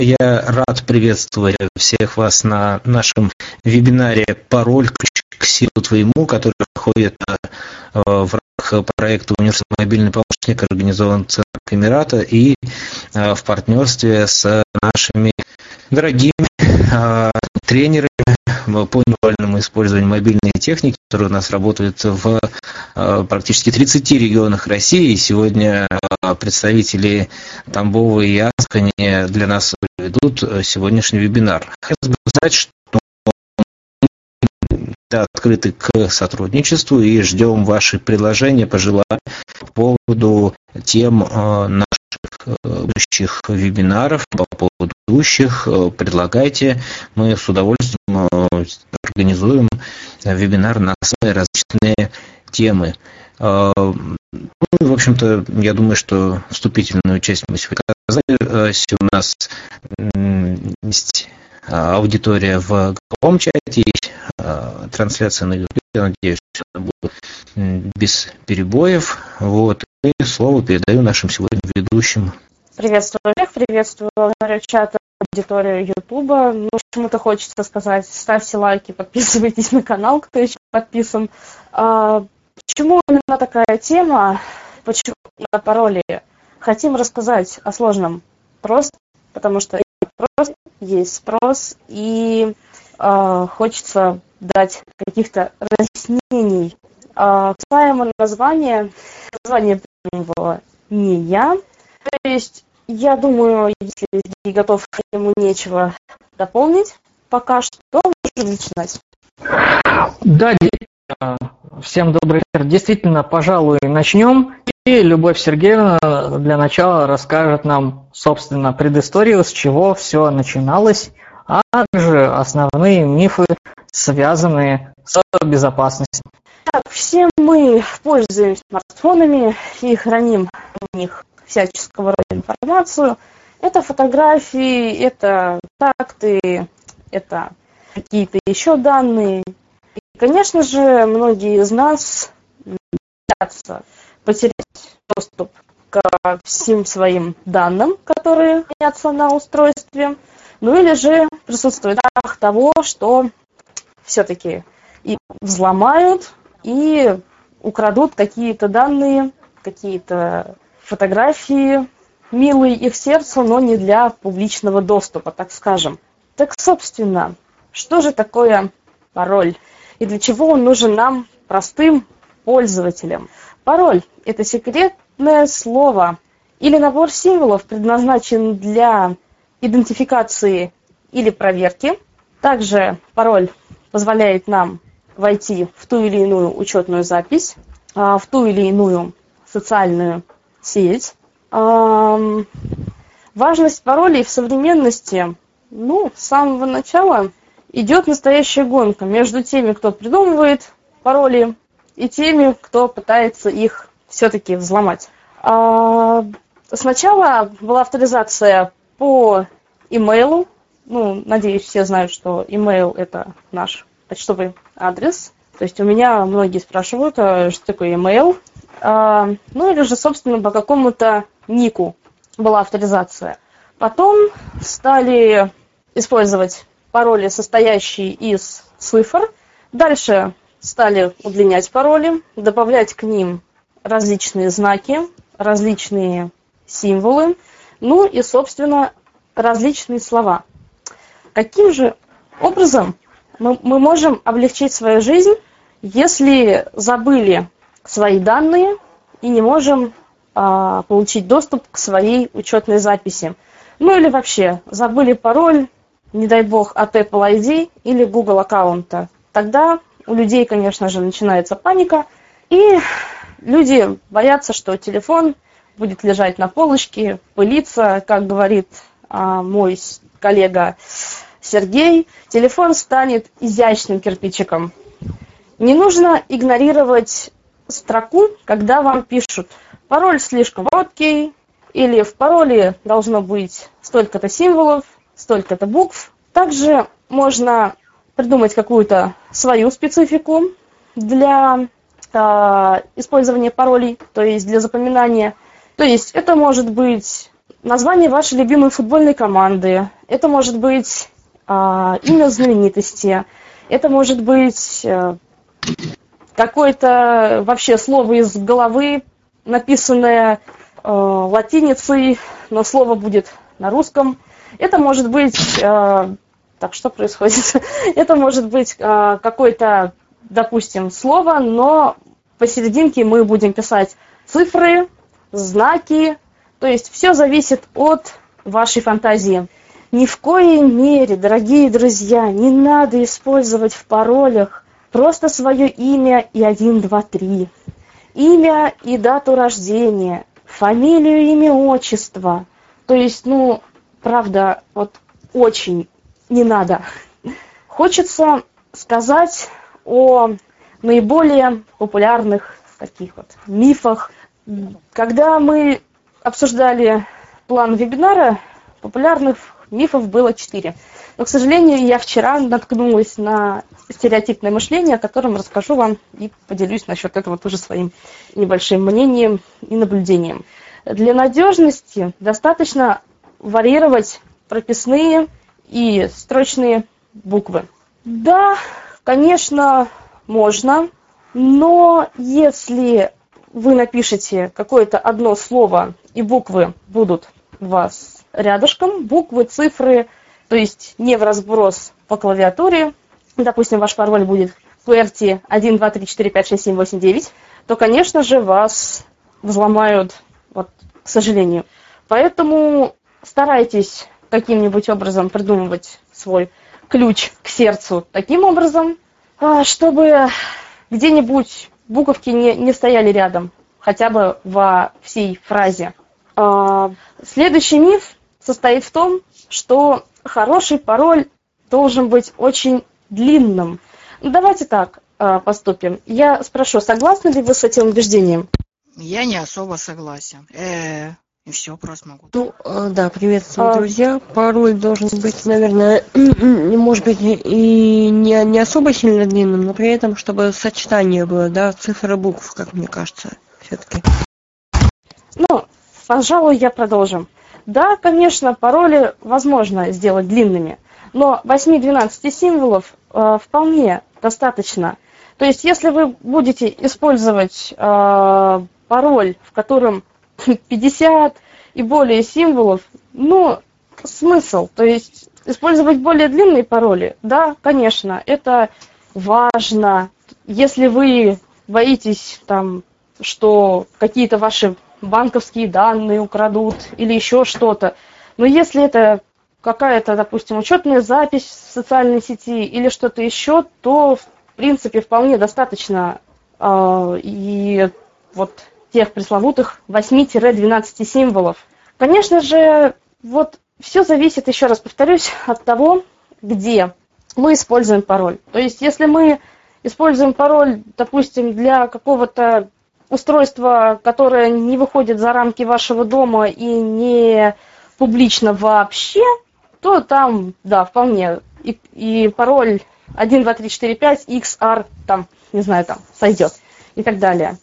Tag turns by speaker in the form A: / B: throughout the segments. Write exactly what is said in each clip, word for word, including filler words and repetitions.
A: Я рад приветствовать всех вас на нашем вебинаре «Пароль. Ключ к силу твоему», который проходит в рамках проекта «Универсальный мобильный помощник», организован Центром Эмирата и в партнерстве с нашими дорогими тренерами по индивидуальному использованию мобильной техники, которые у нас работают в практически тридцати регионах России. И сегодня представители Тамбова и Астрахани для нас ведут сегодняшний вебинар. Хотелось бы сказать, что мы открыты к сотрудничеству и ждем ваши предложения, пожелания по поводу тем наших будущих вебинаров, по поводу будущих. Предлагайте, мы с удовольствием организуем вебинар на самые различные темы. Ну, в общем-то, я думаю, что вступительную часть мы сегодня показали. Если у нас есть аудитория в групповом чате, есть трансляция на YouTube, я надеюсь, что это будет без перебоев. Вот. И слово передаю нашим сегодня ведущим.
B: Приветствую всех, приветствую аудиторию чата, аудиторию Ютуба. Ну, почему-то хочется сказать, ставьте лайки, подписывайтесь на канал, кто еще подписан. А, почему именно такая тема? Почему на пароли? Хотим рассказать о сложном просто, потому что просто есть спрос, и а, хочется дать каких-то разъяснений. А, касаемо названия, название придумывала не я. То есть, я думаю, если Сергей готов, ему нечего дополнить, пока что можно начинать.
C: Да, всем добрый вечер. Действительно, пожалуй, начнем. И Любовь Сергеевна для начала расскажет нам, собственно, предысторию, с чего все начиналось, а также основные мифы, связанные с безопасностью.
B: Так, все мы пользуемся смартфонами и храним в них всяческого рода информацию. Это фотографии, это контакты, это какие-то еще данные. И, конечно же, многие из нас боятся потерять доступ к всем своим данным, которые хранятся на устройстве. Ну или же присутствует страх того, что все-таки их взломают и украдут какие-то данные, какие-то фотографии, милые их сердцу, но не для публичного доступа, так скажем. Так, собственно, что же такое пароль? И для чего он нужен нам, простым пользователям? Пароль – это секретное слово или набор символов, предназначен для идентификации или проверки. Также пароль позволяет нам войти в ту или иную учетную запись, в ту или иную социальную сеть. Важность паролей в современности, ну, с самого начала идет настоящая гонка между теми, кто придумывает пароли, и теми, кто пытается их все-таки взломать. Сначала была авторизация по имейлу. Ну, надеюсь, все знают, что имейл – это наш почтовый адрес. То есть у меня многие спрашивают, что такое имейл. Ну или же, собственно, по какому-то нику была авторизация. Потом стали использовать пароли, состоящие из цифр. Дальше стали удлинять пароли, добавлять к ним различные знаки, различные символы, ну и, собственно, различные слова. Каким же образом мы, мы можем облегчить свою жизнь, если забыли свои данные и не можем а, получить доступ к своей учетной записи? Ну или вообще забыли пароль, не дай бог, от Apple ай ди или Google аккаунта. Тогда у людей, конечно же, начинается паника, и люди боятся, что телефон будет лежать на полочке, пылиться, как говорит а, мой коллега Сергей, телефон станет изящным кирпичиком. Не нужно игнорировать строку, когда вам пишут пароль слишком короткий, или в пароле должно быть столько-то символов, столько-то букв. Также можно придумать какую-то свою специфику для э, использования паролей, то есть для запоминания. То есть это может быть название вашей любимой футбольной команды, это может быть э, имя знаменитости, это может быть э, какое-то вообще слово из головы, написанное э, латиницей, но слово будет на русском. Это может быть... Э, так, что происходит? Это может быть э, какое-то, допустим, слово, но посерединке мы будем писать цифры, знаки. То есть все зависит от вашей фантазии. Ни в коей мере, дорогие друзья, не надо использовать в паролях просто свое имя и один, два, три. Имя и дату рождения, фамилию, имя, отчество. То есть, ну, правда, вот очень не надо. Хочется сказать о наиболее популярных таких вот мифах. Когда мы обсуждали план вебинара, популярных мифов было четыре. Но, к сожалению, я вчера наткнулась на стереотипное мышление, о котором расскажу вам и поделюсь насчет этого тоже своим небольшим мнением и наблюдением. Для надежности достаточно варьировать прописные и строчные буквы. Да, конечно, можно, но если вы напишете какое-то одно слово, и буквы будут у вас рядышком, буквы, цифры, то есть не в разброс по клавиатуре, допустим, ваш пароль будет пи эр ти один, два, три, четыре, пять, шесть, семь, восемь, девять, то, конечно же, вас взломают, вот, к сожалению. Поэтому старайтесь каким-нибудь образом придумывать свой ключ к сердцу таким образом, чтобы где-нибудь буковки не, не стояли рядом, хотя бы во всей фразе. Следующий миф состоит в том, что хороший пароль должен быть очень длинным. Давайте так поступим. Я спрошу, согласны ли вы с этим убеждением?
D: Я не особо согласен. Э-э. И все, просто могу.
E: Ну, да, приветствую, друзья. Пароль должен быть, наверное, может быть, и не, не особо сильно длинным, но при этом, чтобы сочетание было, да, цифр и букв, как мне кажется, все-таки.
B: Ну, пожалуй, я продолжу. Да, конечно, пароли возможно сделать длинными, но восемь-двенадцать символов э, вполне достаточно. То есть, если вы будете использовать э, пароль, в котором пятьдесят и более символов, ну, смысл, то есть использовать более длинные пароли, да, конечно, это важно. Если вы боитесь, там, что какие-то ваши банковские данные украдут или еще что-то, но если это какая-то, допустим, учетная запись в социальной сети или что-то еще, то, в принципе, вполне достаточно э, и вот тех пресловутых восемь-двенадцать символов. Конечно же, вот все зависит, еще раз повторюсь, от того, где мы используем пароль. То есть, если мы используем пароль, допустим, для какого-то устройства, которое не выходит за рамки вашего дома и не публично вообще, то там, да, вполне и, и пароль один, два, три, четыре, пять, икс ар, там, не знаю, там, сойдет и так далее.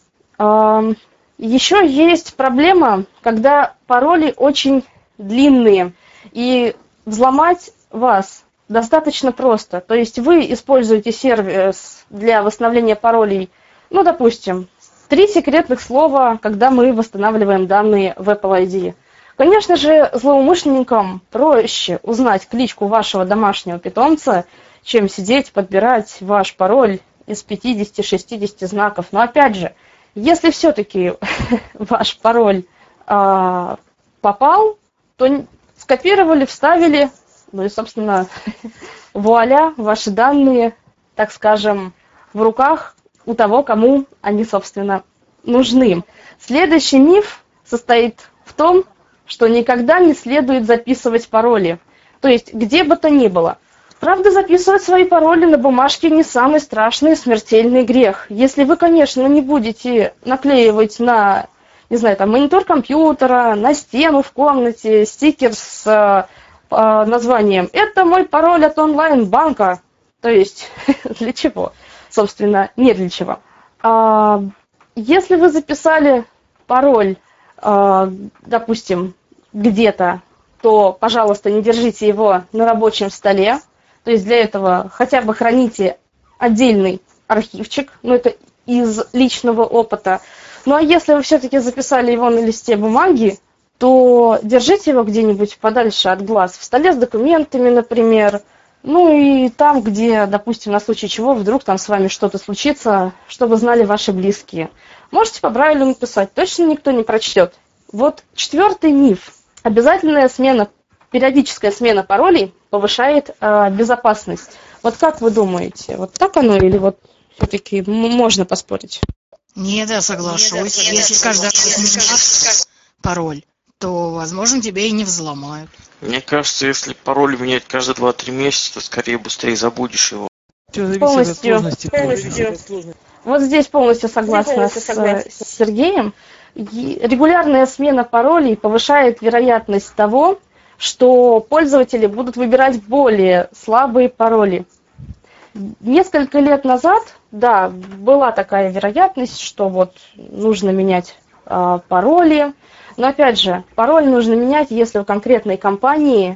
B: Еще есть проблема, когда пароли очень длинные, и взломать вас достаточно просто. То есть вы используете сервис для восстановления паролей, ну, допустим, три секретных слова, когда мы восстанавливаем данные в Apple ай ди. Конечно же, злоумышленникам проще узнать кличку вашего домашнего питомца, чем сидеть, подбирать ваш пароль из пятидесяти-шестидесяти знаков. Но опять же, если все-таки ваш пароль э, попал, то скопировали, вставили, ну и, собственно, вуаля, ваши данные, так скажем, в руках у того, кому они, собственно, нужны. Следующий миф состоит в том, что никогда не следует записывать пароли. То есть, где бы то ни было. Правда, записывать свои пароли на бумажке не самый страшный и смертельный грех. Если вы, конечно, не будете наклеивать на, не знаю, там, монитор компьютера, на стену в комнате стикер с э, э, названием «Это мой пароль от онлайн-банка». То есть, для чего? Собственно, не для чего. А, если вы записали пароль, а, допустим, где-то, то, пожалуйста, не держите его на рабочем столе. То есть для этого хотя бы храните отдельный архивчик, но это из личного опыта. Ну а если вы все-таки записали его на листе бумаги, то держите его где-нибудь подальше от глаз, в столе с документами, например. Ну и там, где, допустим, на случай чего, вдруг там с вами что-то случится, чтобы знали ваши близкие. Можете по Брайлю написать, точно никто не прочтет. Вот четвертый миф. Обязательная смена, периодическая смена паролей повышает э, безопасность. Вот как вы думаете, вот так оно или вот все-таки можно поспорить?
D: Нет, я соглашусь. Нет, если каждый раз менять пароль, то, возможно, тебя и не взломают.
F: Мне кажется, если пароль менять каждые два-три месяца, то скорее быстрее забудешь его.
B: Полностью, полностью. Вот здесь полностью согласна с, с Сергеем. Регулярная смена паролей повышает вероятность того, что пользователи будут выбирать более слабые пароли. Несколько лет назад, да, была такая вероятность, что вот нужно менять э, пароли. Но опять же, пароль нужно менять, если у конкретной компании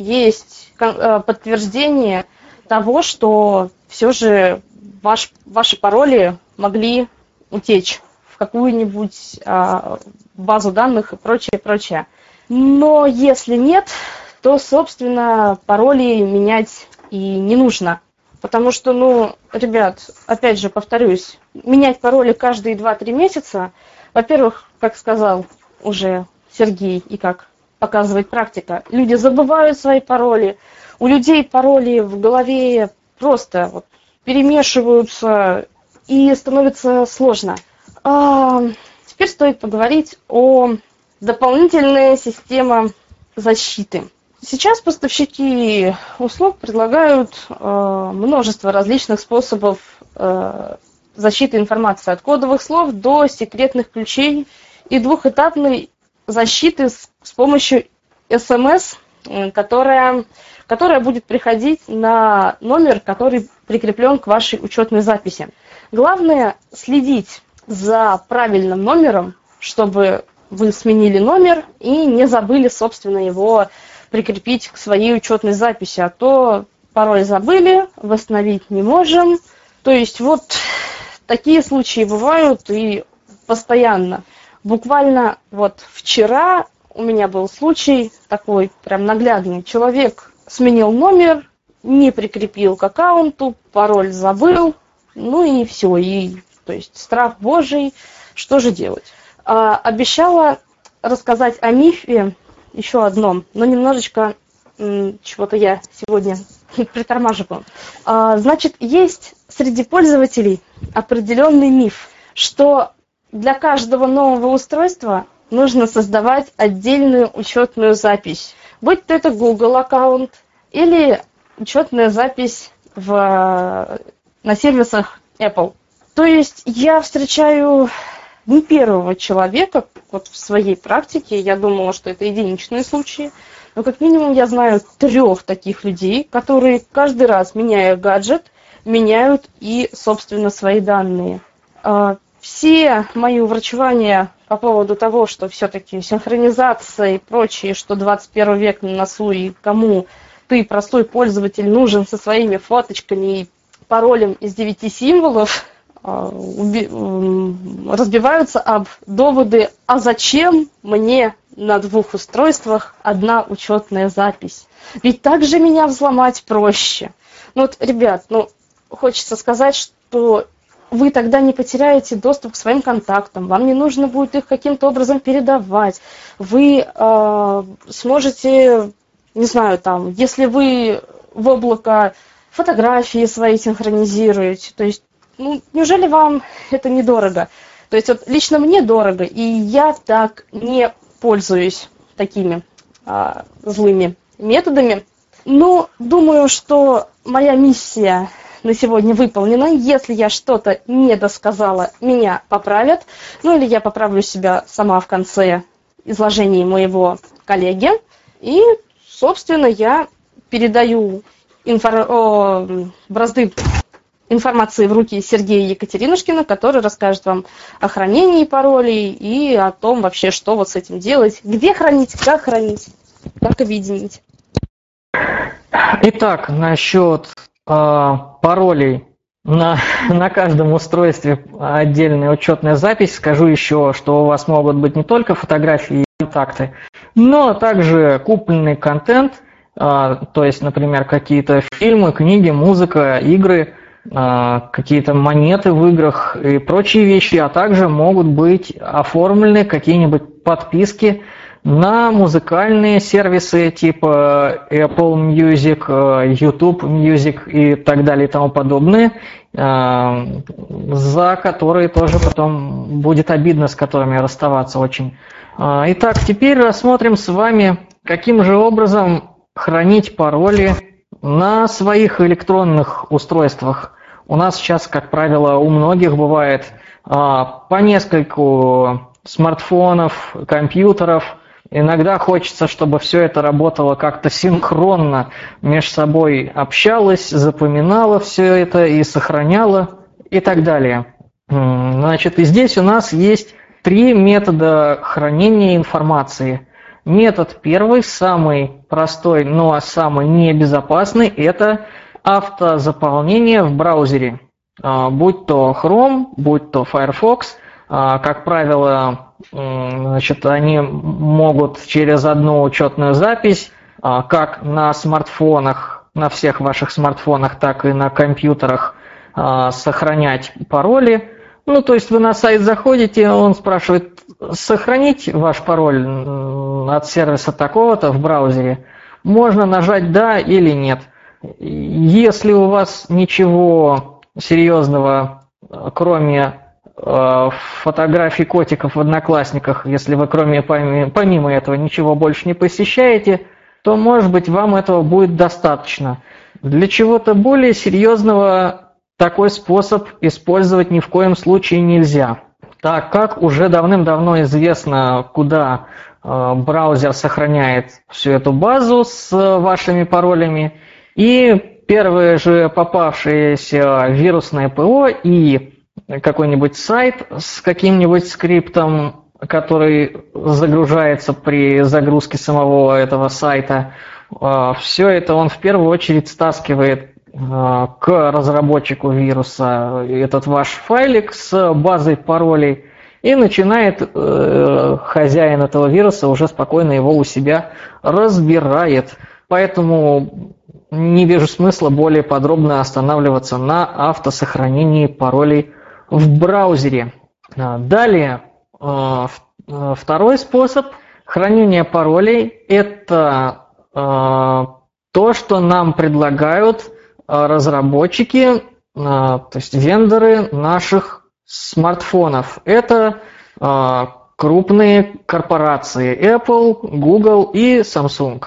B: есть э, подтверждение того, что все же ваш, ваши пароли могли утечь в какую-нибудь э, базу данных и прочее, прочее. Но если нет, то, собственно, пароли менять и не нужно. Потому что, ну, ребят, опять же, повторюсь, менять пароли каждые два-три месяца, во-первых, как сказал уже Сергей и как показывает практика, люди забывают свои пароли, у людей пароли в голове просто вот перемешиваются и становится сложно. А, теперь стоит поговорить о дополнительной системе защиты. Сейчас поставщики услуг предлагают э, множество различных способов э, защиты информации от кодовых слов до секретных ключей и двухэтапной защиты с, с помощью эс эм эс, э, которая, которая будет приходить на номер, который прикреплен к вашей учетной записи. Главное следить за правильным номером, чтобы вы сменили номер и не забыли, собственно, его прикрепить к своей учетной записи, а то пароль забыли, восстановить не можем. То есть вот такие случаи бывают и постоянно. Буквально вот вчера у меня был случай такой прям наглядный. Человек сменил номер, не прикрепил к аккаунту, пароль забыл, ну и все. И, то есть страх Божий, что же делать? А, обещала рассказать о мифе еще одном, но немножечко м, чего-то я сегодня притормаживаю. А, значит, есть среди пользователей определенный миф, что для каждого нового устройства нужно создавать отдельную учетную запись. Будь то это Google аккаунт или учетная запись в, на сервисах Apple. То есть я встречаю не первого человека, вот в своей практике, я думала, что это единичные случаи, но как минимум я знаю трех таких людей, которые каждый раз, меняя гаджет, меняют и, собственно, свои данные. Все мои уврачевания по поводу того, что все-таки синхронизация и прочее, что двадцать первый век на носу, и кому ты, простой пользователь, нужен со своими фоточками и паролем из девяти символов, разбиваются об доводы, а зачем мне на двух устройствах одна учетная запись? Ведь так же меня взломать проще. Ну вот, ребят, ну, хочется сказать, что вы тогда не потеряете доступ к своим контактам, вам не нужно будет их каким-то образом передавать. Вы э, сможете, не знаю, там, если вы в облако фотографии свои синхронизируете, то есть, ну, неужели вам это недорого? То есть вот лично мне дорого, и я так не пользуюсь такими а, злыми методами. Но думаю, что моя миссия на сегодня выполнена. Если я что-то не досказала, меня поправят. Ну или я поправлю себя сама в конце изложения моего коллеги. И, собственно, я передаю инфор... О, бразды информации в руки Сергея Екатеринушкина, который расскажет вам о хранении паролей и о том вообще, что вот с этим делать, где хранить, как хранить, как объединить.
C: Итак, насчет э, паролей на, на каждом устройстве отдельная учетная запись. Скажу еще, что у вас могут быть не только фотографии и контакты, но также купленный контент, э, то есть, например, какие-то фильмы, книги, музыка, игры, э, какие-то монеты в играх и прочие вещи, а также могут быть оформлены какие-нибудь подписки на музыкальные сервисы типа Apple Music, YouTube Music и так далее и тому подобное, за которые тоже потом будет обидно, с которыми расставаться очень. Итак, теперь рассмотрим с вами, каким же образом хранить пароли на своих электронных устройствах. У нас сейчас, как правило, у многих бывает по нескольку смартфонов, компьютеров. Иногда хочется, чтобы все это работало как-то синхронно, между собой общалось, запоминало все это и сохраняло и так далее. Значит, и здесь у нас есть три метода хранения информации. Метод первый, самый простой, но самый небезопасный, это автозаполнение в браузере. Будь то Chrome, будь то Firefox, как правило, значит, они могут через одну учетную запись, как на смартфонах, на всех ваших смартфонах, так и на компьютерах, сохранять пароли. Ну, то есть вы на сайт заходите, он спрашивает, сохранить ваш пароль от сервиса такого-то в браузере. Можно нажать «да» или «нет». Если у вас ничего серьезного, кроме фотографий котиков в Одноклассниках, если вы кроме помимо этого ничего больше не посещаете, то, может быть, вам этого будет достаточно. Для чего-то более серьезного такой способ использовать ни в коем случае нельзя, так как уже давным-давно известно, куда браузер сохраняет всю эту базу с вашими паролями, и первые же попавшиеся вирусное ПО и какой-нибудь сайт с каким-нибудь скриптом, который загружается при загрузке самого этого сайта, все это он в первую очередь стаскивает к разработчику вируса этот ваш файлик с базой паролей и начинает хозяин этого вируса уже спокойно его у себя разбирает. Поэтому не вижу смысла более подробно останавливаться на автосохранении паролей в браузере. Далее, второй способ хранения паролей – это то, что нам предлагают разработчики, то есть вендоры наших смартфонов. Это крупные корпорации Apple, Google и Samsung.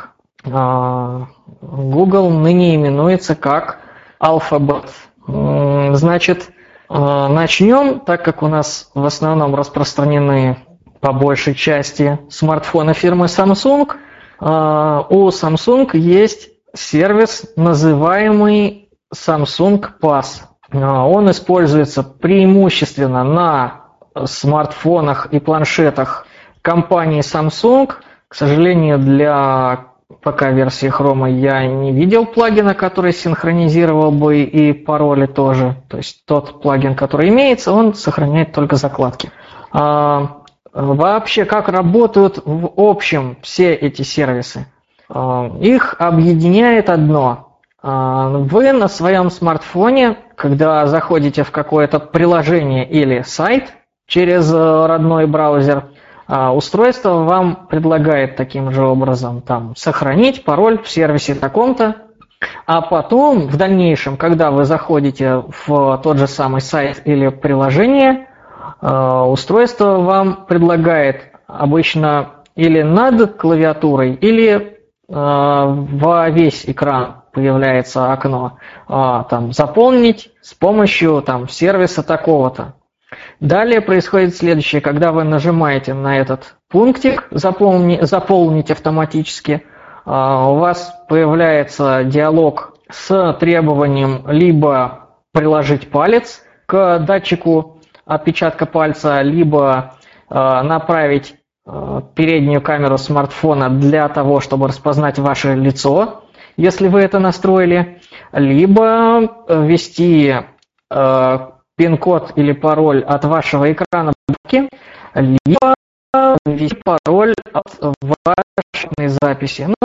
C: Google ныне именуется как Alphabet. Значит, начнем, так как у нас в основном распространены по большей части смартфоны фирмы Samsung. У Samsung есть сервис, называемый Samsung Pass. Он используется преимущественно на смартфонах и планшетах компании Samsung. К сожалению, для ПК-версии Chrome я не видел плагина, который синхронизировал бы и пароли тоже. То есть тот плагин, который имеется, он сохраняет только закладки. А, вообще, как работают в общем все эти сервисы? А, их объединяет одно. А, вы на своем смартфоне, когда заходите в какое-то приложение или сайт через родной браузер, устройство вам предлагает таким же образом там сохранить пароль в сервисе таком-то, а потом в дальнейшем, когда вы заходите в тот же самый сайт или приложение, устройство вам предлагает обычно или над клавиатурой, или во весь экран появляется окно там заполнить с помощью там сервиса такого-то. Далее происходит следующее. Когда вы нажимаете на этот пунктик «Заполни, «Заполнить автоматически», у вас появляется диалог с требованием либо приложить палец к датчику отпечатка пальца, либо э, направить э, переднюю камеру смартфона для того, чтобы распознать ваше лицо, если вы это настроили, либо ввести э, пин-код или пароль от вашего экрана, либо ввести пароль от вашей записи. Ну,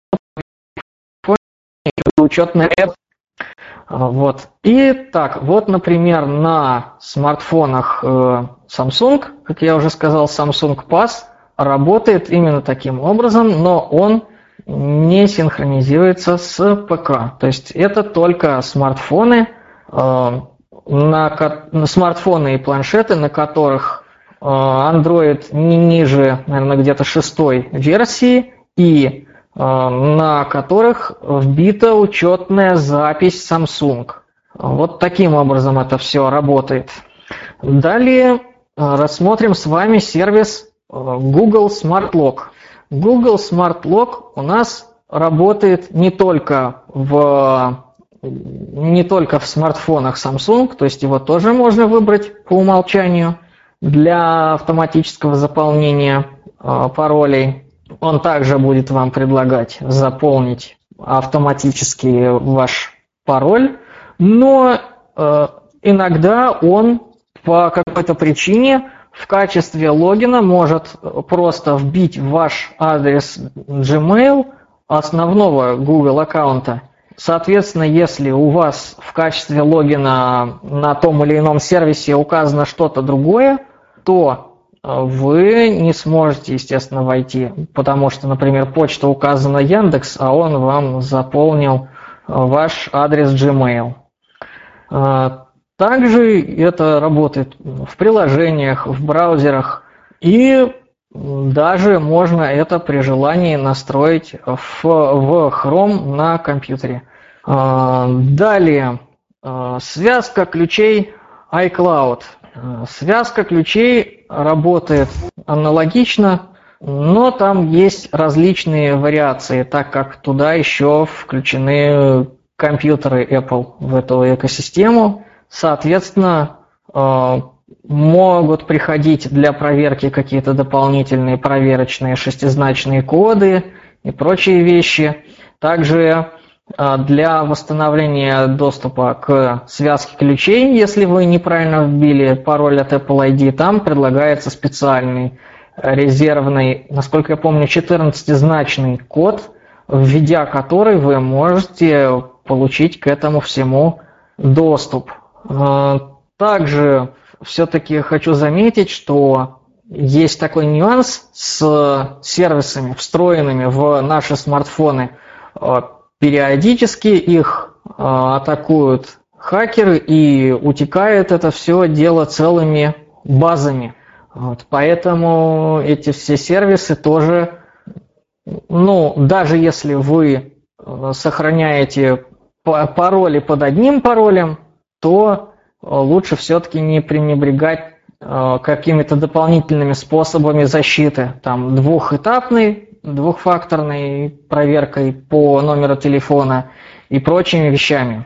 C: учетная app. Вот. И так, вот, например, на смартфонах э, Samsung, как я уже сказал, Samsung Pass работает именно таким образом, но он не синхронизируется с ПК. То есть это только смартфоны, э, на, на смартфоны и планшеты, на которых э, Android не ниже, наверное, где-то шестой версии, и на которых вбита учетная запись Samsung. Вот таким образом это все работает. Далее рассмотрим с вами сервис Google Smart Lock. Google Smart Lock у нас работает не только в, не только в смартфонах Samsung, то есть его тоже можно выбрать по умолчанию для автоматического заполнения паролей. Он также будет вам предлагать заполнить автоматически ваш пароль, но э, иногда он по какой-то причине в качестве логина может просто вбить ваш адрес Gmail основного Google аккаунта. Соответственно, если у вас в качестве логина на том или ином сервисе указано что-то другое, то вы не сможете, естественно, войти, потому что, например, почта указана Яндекс, а он вам заполнил ваш адрес Gmail. Также это работает в приложениях, в браузерах, и даже можно это при желании настроить в, в Chrome на компьютере. Далее, связка ключей iCloud. Связка ключей работает аналогично, но там есть различные вариации, так как туда еще включены компьютеры Apple в эту экосистему. Соответственно, могут приходить для проверки какие-то дополнительные проверочные шестизначные коды и прочие вещи. Также для восстановления доступа к связке ключей, если вы неправильно вбили пароль от Apple ай ди, там предлагается специальный резервный, насколько я помню, четырнадцатизначный код, введя который вы можете получить к этому всему доступ. Также все-таки хочу заметить, что есть такой нюанс с сервисами, встроенными в наши смартфоны. Периодически их э, атакуют хакеры, и утекает это все дело целыми базами. Вот, поэтому эти все сервисы тоже, ну, даже если вы сохраняете пароли под одним паролем, то лучше все-таки не пренебрегать э, какими-то дополнительными способами защиты, там двухэтапный, двухфакторной проверкой по номеру телефона и прочими вещами.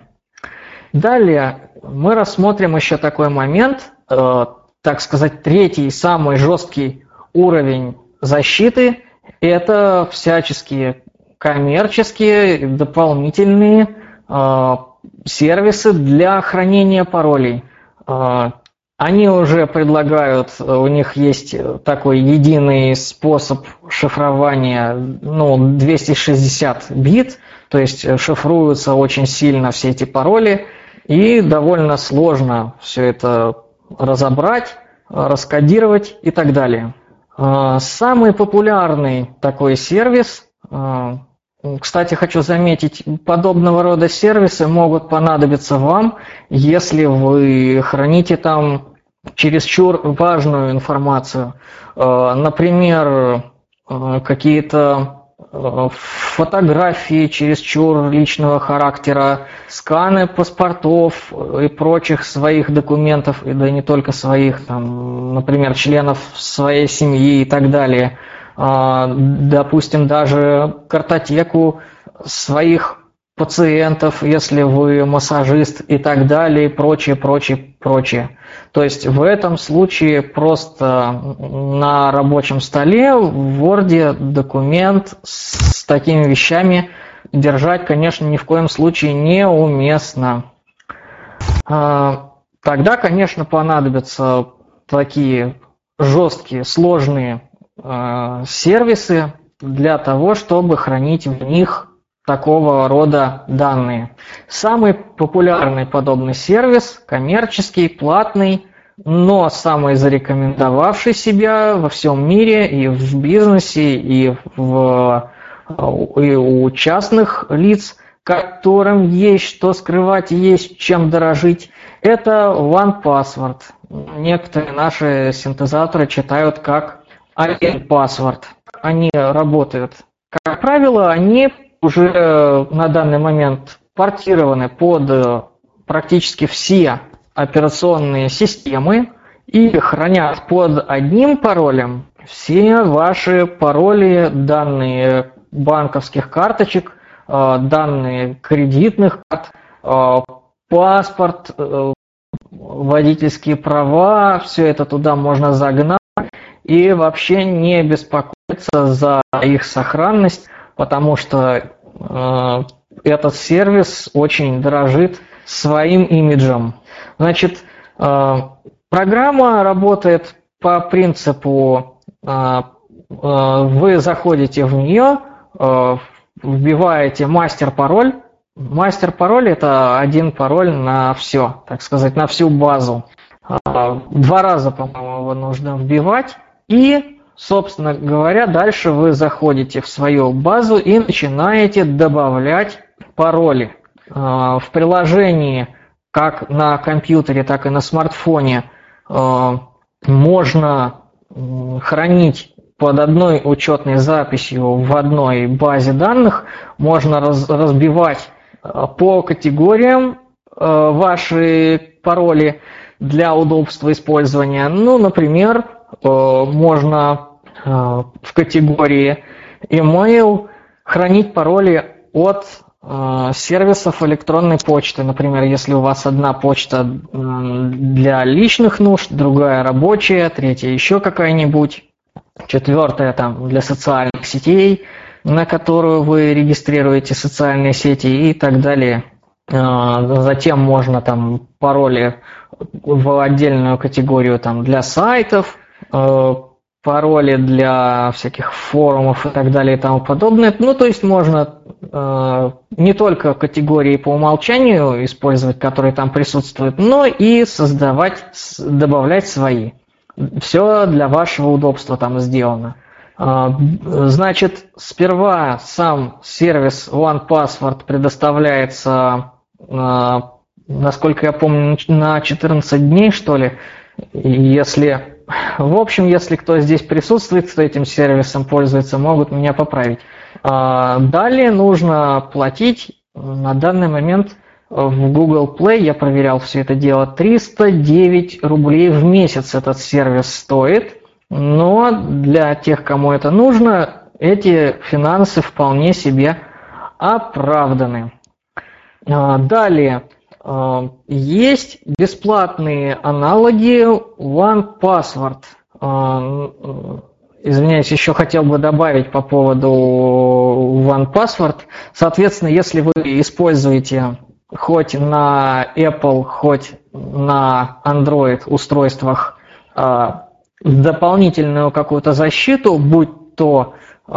C: Далее мы рассмотрим еще такой момент, э, так сказать, третий, самый жесткий уровень защиты – это всяческие коммерческие дополнительные э, сервисы для хранения паролей. Э, Они уже предлагают, у них есть такой единый способ шифрования, ну, двести шестьдесят бит, то есть шифруются очень сильно все эти пароли, и довольно сложно все это разобрать, раскодировать и так далее. Самый популярный такой сервис, кстати, хочу заметить, подобного рода сервисы могут понадобиться вам, если вы храните там чересчур важную информацию, например, какие-то фотографии чересчур личного характера, сканы паспортов и прочих своих документов, и да не только своих, там, например, членов своей семьи и так далее. Допустим, даже картотеку своих пациентов, если вы массажист и так далее, прочее, прочее, прочее. То есть в этом случае просто на рабочем столе в Word документ с такими вещами держать, конечно, ни в коем случае неуместно. Тогда, конечно, понадобятся такие жесткие, сложные сервисы для того, чтобы хранить в них такого рода данные. Самый популярный подобный сервис, коммерческий, платный, но самый зарекомендовавший себя во всем мире и в бизнесе, и, в, и у частных лиц, которым есть что скрывать, есть чем дорожить, это OnePassword. Некоторые наши синтезаторы читают как один паспорт. Они работают. Как правило, они уже на данный момент портированы под практически все операционные системы и хранят под одним паролем все ваши пароли, данные банковских карточек, данные кредитных карт, паспорт, водительские права, все это туда можно загнать и вообще не беспокоиться за их сохранность, потому что э, этот сервис очень дорожит своим имиджем. Значит, э, программа работает по принципу, э, э, вы заходите в нее, э, вбиваете мастер-пароль. Мастер-пароль – это один пароль на все, так сказать, на всю базу. Э, два раза, по-моему, его нужно вбивать. И, собственно говоря, дальше вы заходите в свою базу и начинаете добавлять пароли. В приложении, как на компьютере, так и на смартфоне, можно хранить под одной учетной записью в одной базе данных, можно разбивать по категориям ваши пароли для удобства использования. Ну, например, можно в категории email хранить пароли от сервисов электронной почты. Например, если у вас одна почта для личных нужд, другая рабочая, третья еще какая-нибудь, четвертая там для социальных сетей, на которую вы регистрируете социальные сети и так далее. Затем можно там пароли в отдельную категорию там для сайтов, пароли для всяких форумов и так далее и тому подобное. Ну, то есть можно э, не только категории по умолчанию использовать, которые там присутствуют, но и создавать, добавлять свои. Все для вашего удобства там сделано. Э, значит, сперва сам сервис OnePassword предоставляется, э, насколько я помню, на четырнадцать дней, что ли. Если... В общем, если кто здесь присутствует, кто этим сервисом пользуется, могут меня поправить. Далее нужно платить на данный момент в Google Play, я проверял все это дело, триста девять рублей в месяц этот сервис стоит. Но для тех, кому это нужно, эти финансы вполне себе оправданы. Далее. Есть бесплатные аналоги OnePassword. Извиняюсь, еще хотел бы добавить по поводу OnePassword. Соответственно, если вы используете хоть на Apple, хоть на Android устройствах дополнительную какую-то защиту, будь то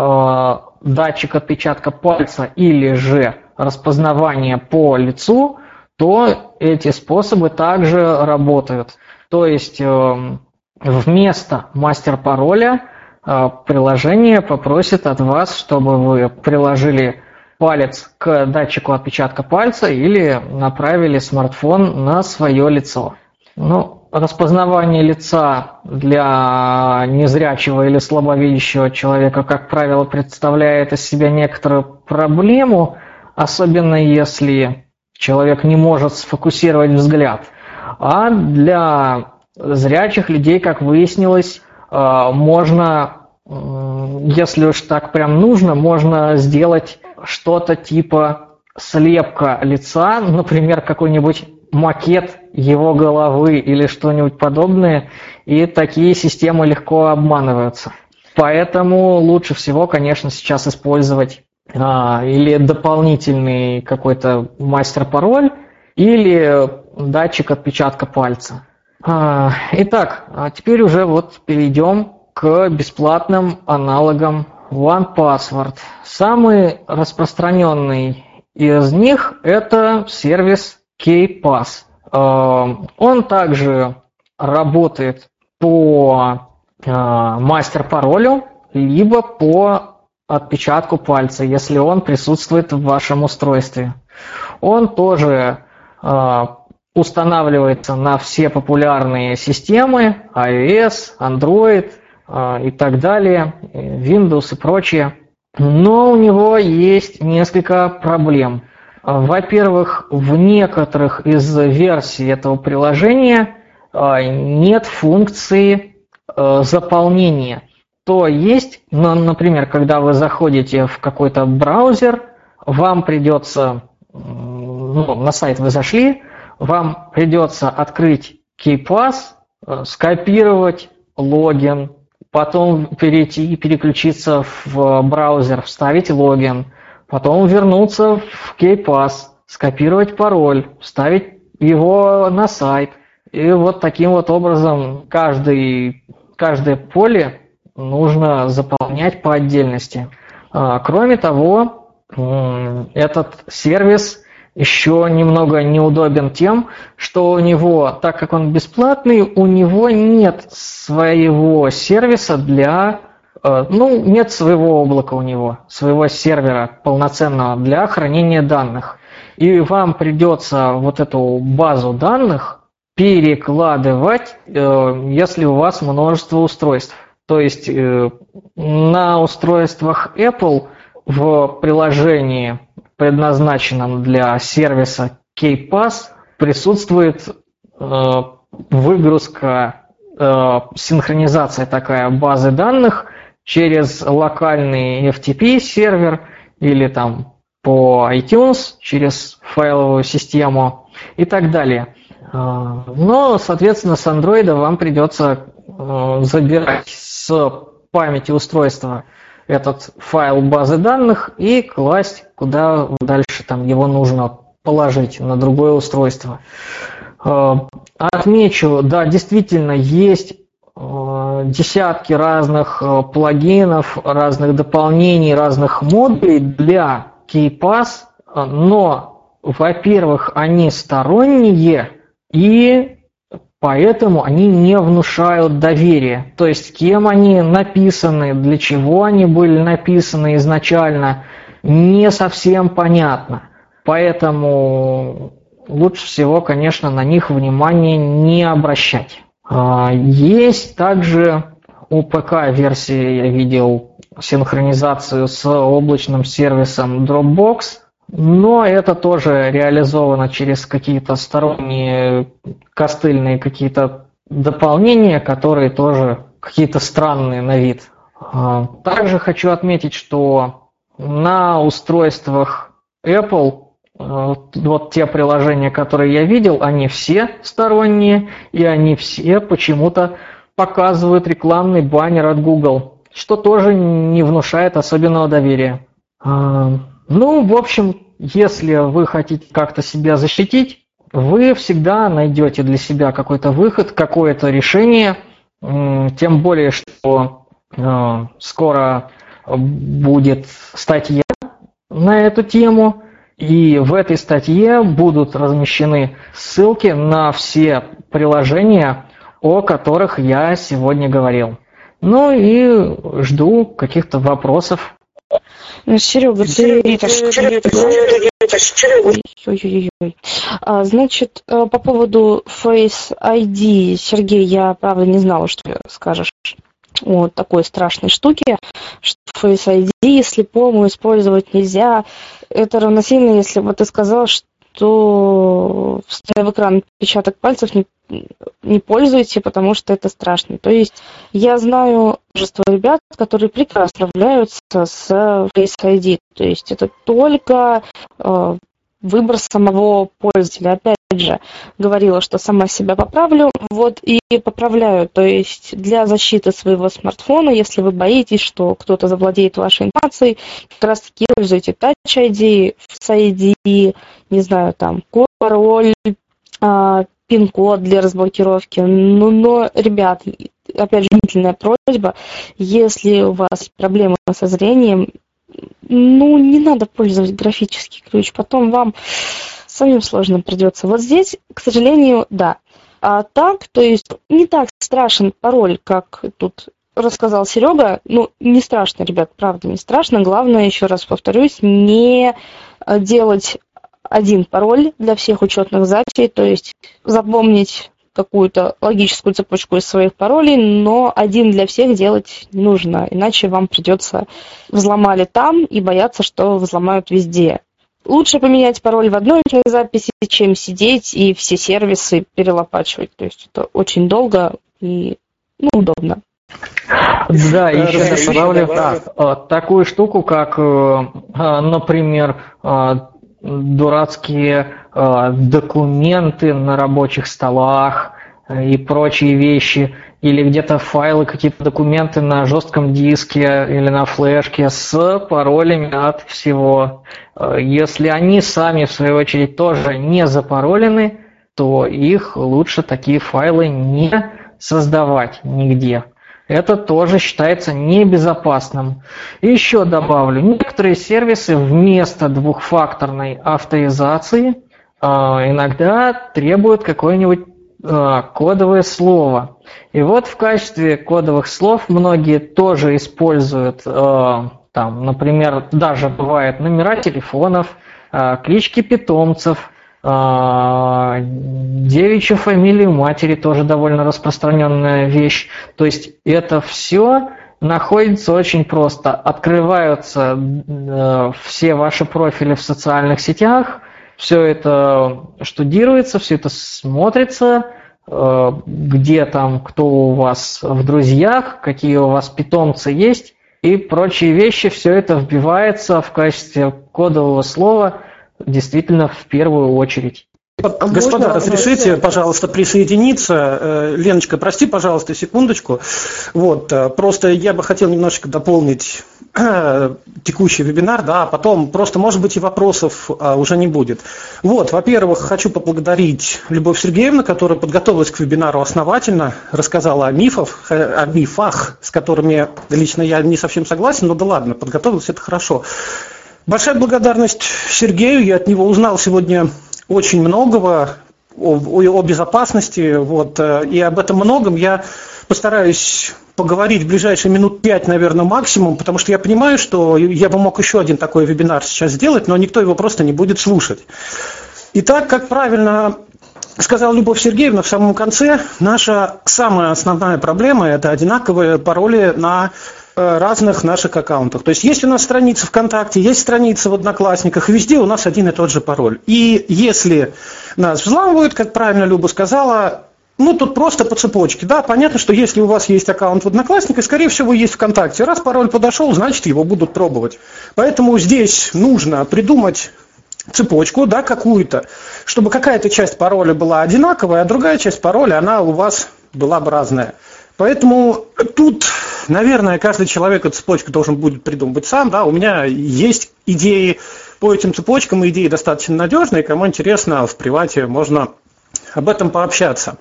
C: датчик отпечатка пальца или же распознавание по лицу, то эти способы также работают. То есть вместо мастер-пароля приложение попросит от вас, чтобы вы приложили палец к датчику отпечатка пальца или направили смартфон на свое лицо. Ну, распознавание лица для незрячего или слабовидящего человека, как правило, представляет из себя некоторую проблему, особенно если человек не может сфокусировать взгляд. А для зрячих людей, как выяснилось, можно, если уж так прям нужно, можно сделать что-то типа слепка лица, например, какой-нибудь макет его головы или что-нибудь подобное, и такие системы легко обманываются. Поэтому лучше всего, конечно, сейчас использовать а, или дополнительный какой-то мастер-пароль, или датчик отпечатка пальца. А, итак, а теперь уже вот перейдем к бесплатным аналогам OnePassword. Самый распространенный из них это сервис KeePass. Он также работает по мастер-паролю, либо по отпечатку пальца, если он присутствует в вашем устройстве. Он тоже устанавливается на все популярные системы, iOS, Android и так далее, Windows и прочее. Но у него есть несколько проблем. Во-первых, в некоторых из версий этого приложения нет функции заполнения. То есть, ну, например, когда вы заходите в какой-то браузер, вам придется, ну, на сайт вы зашли, вам придется открыть KeePass, скопировать логин, потом перейти и переключиться в браузер, вставить логин, потом вернуться в KeePass, скопировать пароль, вставить его на сайт. И вот таким вот образом каждый, каждое поле нужно заполнять по отдельности. Кроме того, этот сервис еще немного неудобен тем, что у него, так как он бесплатный, у него нет своего сервиса для, ну, нет своего облака у него, своего сервера полноценного для хранения данных. И вам придется вот эту базу данных перекладывать, если у вас множество устройств. То есть на устройствах Apple в приложении, предназначенном для сервиса KeePass, присутствует э, выгрузка, э, синхронизация такая базы данных через локальный эф ти пи сервер или там по iTunes через файловую систему и так далее. Э, но, соответственно, с Android вам придется э, забирать с памяти устройства этот файл базы данных и класть, куда дальше там его нужно положить, на другое устройство. Отмечу, да, действительно есть десятки разных плагинов, разных дополнений, разных модулей для KeePass, но, во-первых, они сторонние, и поэтому они не внушают доверия. То есть, кем они написаны, для чего они были написаны изначально, не совсем понятно. Поэтому лучше всего, конечно, на них внимание не обращать. Есть также у ПК-версии, я видел, синхронизацию с облачным сервисом Dropbox, но это тоже реализовано через какие-то сторонние костыльные какие-то дополнения, которые тоже какие-то странные на вид. Также хочу отметить, что на устройствах Apple вот те приложения, которые я видел, они все сторонние, и они все почему-то показывают рекламный баннер от Google, что тоже не внушает особенного доверия. Ну, в общем, если вы хотите как-то себя защитить, вы всегда найдете для себя какой-то выход, какое-то решение, тем более, что скоро будет статья на эту тему, и в этой статье будут размещены ссылки на все приложения, о которых я сегодня говорил. Ну и жду каких-то вопросов.
B: Серега, ты... Ой-ой-ой. А, значит, по поводу Face ай ди, Сергей, я, правда, не знала, что ты скажешь вот такой страшной штуки, что Face ай ди слепому использовать нельзя. Это равносильно, если бы ты сказал, что то вставив в экран отпечаток пальцев, не, не пользуйте, потому что это страшно. То есть я знаю множество ребят, которые прекрасно справляются с Face ай ди. То есть это только э, выбор самого пользователя. Опять же, говорила, что сама себя поправлю, вот и поправляю. То есть для защиты своего смартфона, если вы боитесь, что кто-то завладеет вашей информацией, как раз таки используйте Touch ай ди, Face ай ди, не знаю, там, код, пароль, а, пин-код для разблокировки. Ну, но, ребят, опять же, длительная просьба, если у вас проблемы со зрением, ну, не надо пользовать графический ключ, потом вам самим сложно придется. Вот здесь, к сожалению, да. А так, то есть не так страшен пароль, как тут рассказал Серега. Ну, не страшно, ребят, правда, не страшно. Главное, еще раз повторюсь, не делать один пароль для всех учетных записей, то есть запомнить какую-то логическую цепочку из своих паролей, но один для всех делать не нужно, иначе вам придется взломали там и бояться, что взломают везде. Лучше поменять пароль в одной записи, чем сидеть и все сервисы перелопачивать. То есть это очень долго и ну, удобно.
C: Да, еще добавлю да. такую штуку, как, например, дурацкие документы на рабочих столах и прочие вещи, или где-то файлы, какие-то документы на жестком диске или на флешке с паролями от всего. Если они сами, в свою очередь, тоже не запаролены, то их лучше такие файлы не создавать нигде. Это тоже считается небезопасным. И еще добавлю, некоторые сервисы вместо двухфакторной авторизации э, иногда требуют какое-нибудь э, кодовое слово. И вот в качестве кодовых слов многие тоже используют, э, там, например, даже бывают номера телефонов, э, клички питомцев, девичью фамилию матери, тоже довольно распространенная вещь. То есть это все находится очень просто. Открываются э, все ваши профили в социальных сетях, все это штудируется, все это смотрится, э, где там, кто у вас в друзьях, какие у вас питомцы есть и прочие вещи. Все это вбивается в качестве кодового слова действительно в первую очередь.
G: А Господа, разрешите, вопрос? Пожалуйста, присоединиться. Леночка, прости, пожалуйста, секундочку. Вот, просто я бы хотел немножечко дополнить текущий вебинар, да, а потом просто, может быть, и вопросов а, уже не будет. Вот, во-первых, хочу поблагодарить Любовь Сергеевну, которая подготовилась к вебинару основательно, рассказала о мифах, о мифах, с которыми лично я не совсем согласен, но да ладно, подготовилась, это хорошо. Большая благодарность Сергею, я от него узнал сегодня очень многого о, о, о безопасности, вот, и об этом многом я постараюсь поговорить в ближайшие минут пять, наверное, максимум, потому что я понимаю, что я бы мог еще один такой вебинар сейчас сделать, но никто его просто не будет слушать. Итак, как правильно сказала Любовь Сергеевна в самом конце, наша самая основная проблема – это одинаковые пароли на разных наших аккаунтах. То есть есть у нас страница ВКонтакте, есть страница в Одноклассниках, везде у нас один и тот же пароль. И если нас взламывают, как правильно Люба сказала, ну тут просто по цепочке. Да, понятно, что если у вас есть аккаунт в Одноклассниках, скорее всего есть ВКонтакте. Раз пароль подошел, значит его будут пробовать. Поэтому здесь нужно придумать цепочку, да, какую-то, чтобы какая-то часть пароля была одинаковая, а другая часть пароля, она у вас была бы разная. Поэтому тут, наверное, каждый человек эту цепочку должен будет придумывать сам. Да? У меня есть идеи по этим цепочкам, и идеи достаточно надежные. Кому интересно, в привате можно об этом пообщаться.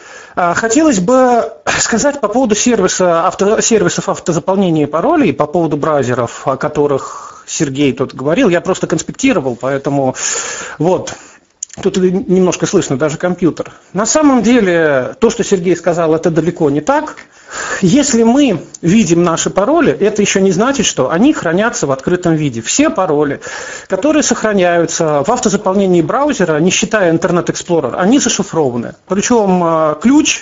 G: Хотелось бы сказать по поводу сервиса, авто, сервисов автозаполнения паролей, по поводу браузеров, о которых Сергей тут говорил. Я просто конспектировал, поэтому вот. Тут немножко слышно даже компьютер. На самом деле, то, что Сергей сказал, это далеко не так. Если мы видим наши пароли, это еще не значит, что они хранятся в открытом виде. Все пароли, которые сохраняются в автозаполнении браузера, не считая Internet Explorer, они зашифрованы. Причем ключ,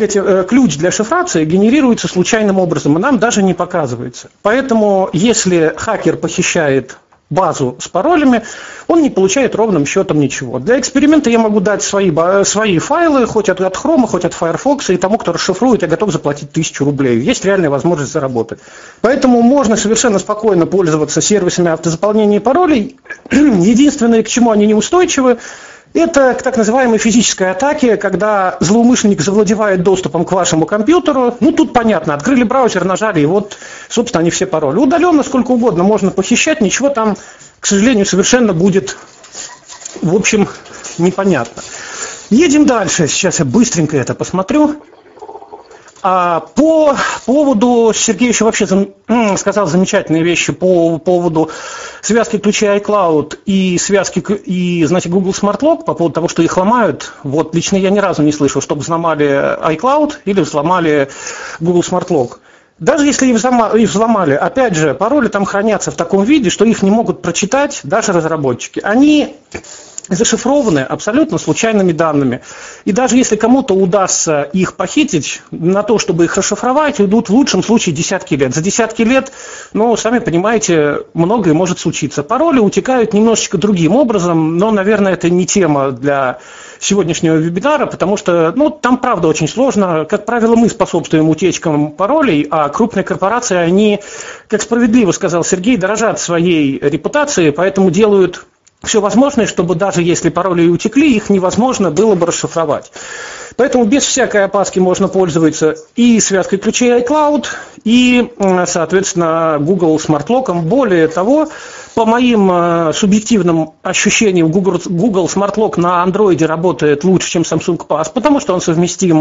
G: ключ для шифрации генерируется случайным образом, и нам даже не показывается. Поэтому, если хакер похищает базу с паролями, он не получает ровным счетом ничего. Для эксперимента я могу дать свои, свои файлы, хоть от, от Chrome, хоть от Firefox, и тому, кто расшифрует, я готов заплатить тысячу рублей. Есть реальная возможность заработать. Поэтому можно совершенно спокойно пользоваться сервисами автозаполнения паролей. Единственное, к чему они неустойчивы, это к так называемой физической атаке, когда злоумышленник завладевает доступом к вашему компьютеру. Ну, тут понятно, открыли браузер, нажали, и вот, собственно, они все пароли. Удаленно сколько угодно можно похищать, ничего там, к сожалению, совершенно будет, в общем, непонятно. Едем дальше, сейчас я быстренько это посмотрю. А по поводу, Сергей еще вообще зам, сказал замечательные вещи по поводу связки ключей iCloud и связки и, знаете, Google Smart Lock, по поводу того, что их ломают. Вот лично я ни разу не слышал, чтобы взломали iCloud или взломали Google Smart Lock. Даже если их взломали, опять же, пароли там хранятся в таком виде, что их не могут прочитать даже разработчики. Они зашифрованы абсолютно случайными данными. И даже если кому-то удастся их похитить, на то, чтобы их расшифровать, идут в лучшем случае десятки лет. За десятки лет, ну, сами понимаете, многое может случиться. Пароли утекают немножечко другим образом, но, наверное, это не тема для сегодняшнего вебинара, потому что, ну, там, правда, очень сложно. Как правило, мы способствуем утечкам паролей, а крупные корпорации, они, как справедливо сказал Сергей, дорожат своей репутацией, поэтому делают все возможное, чтобы даже если пароли и утекли, их невозможно было бы расшифровать. Поэтому без всякой опаски можно пользоваться и связкой ключей iCloud, и, соответственно, Google Smart Lock. Более того, по моим субъективным ощущениям, Google, Google Smart Lock на Android работает лучше, чем Samsung Pass, потому что он совместим,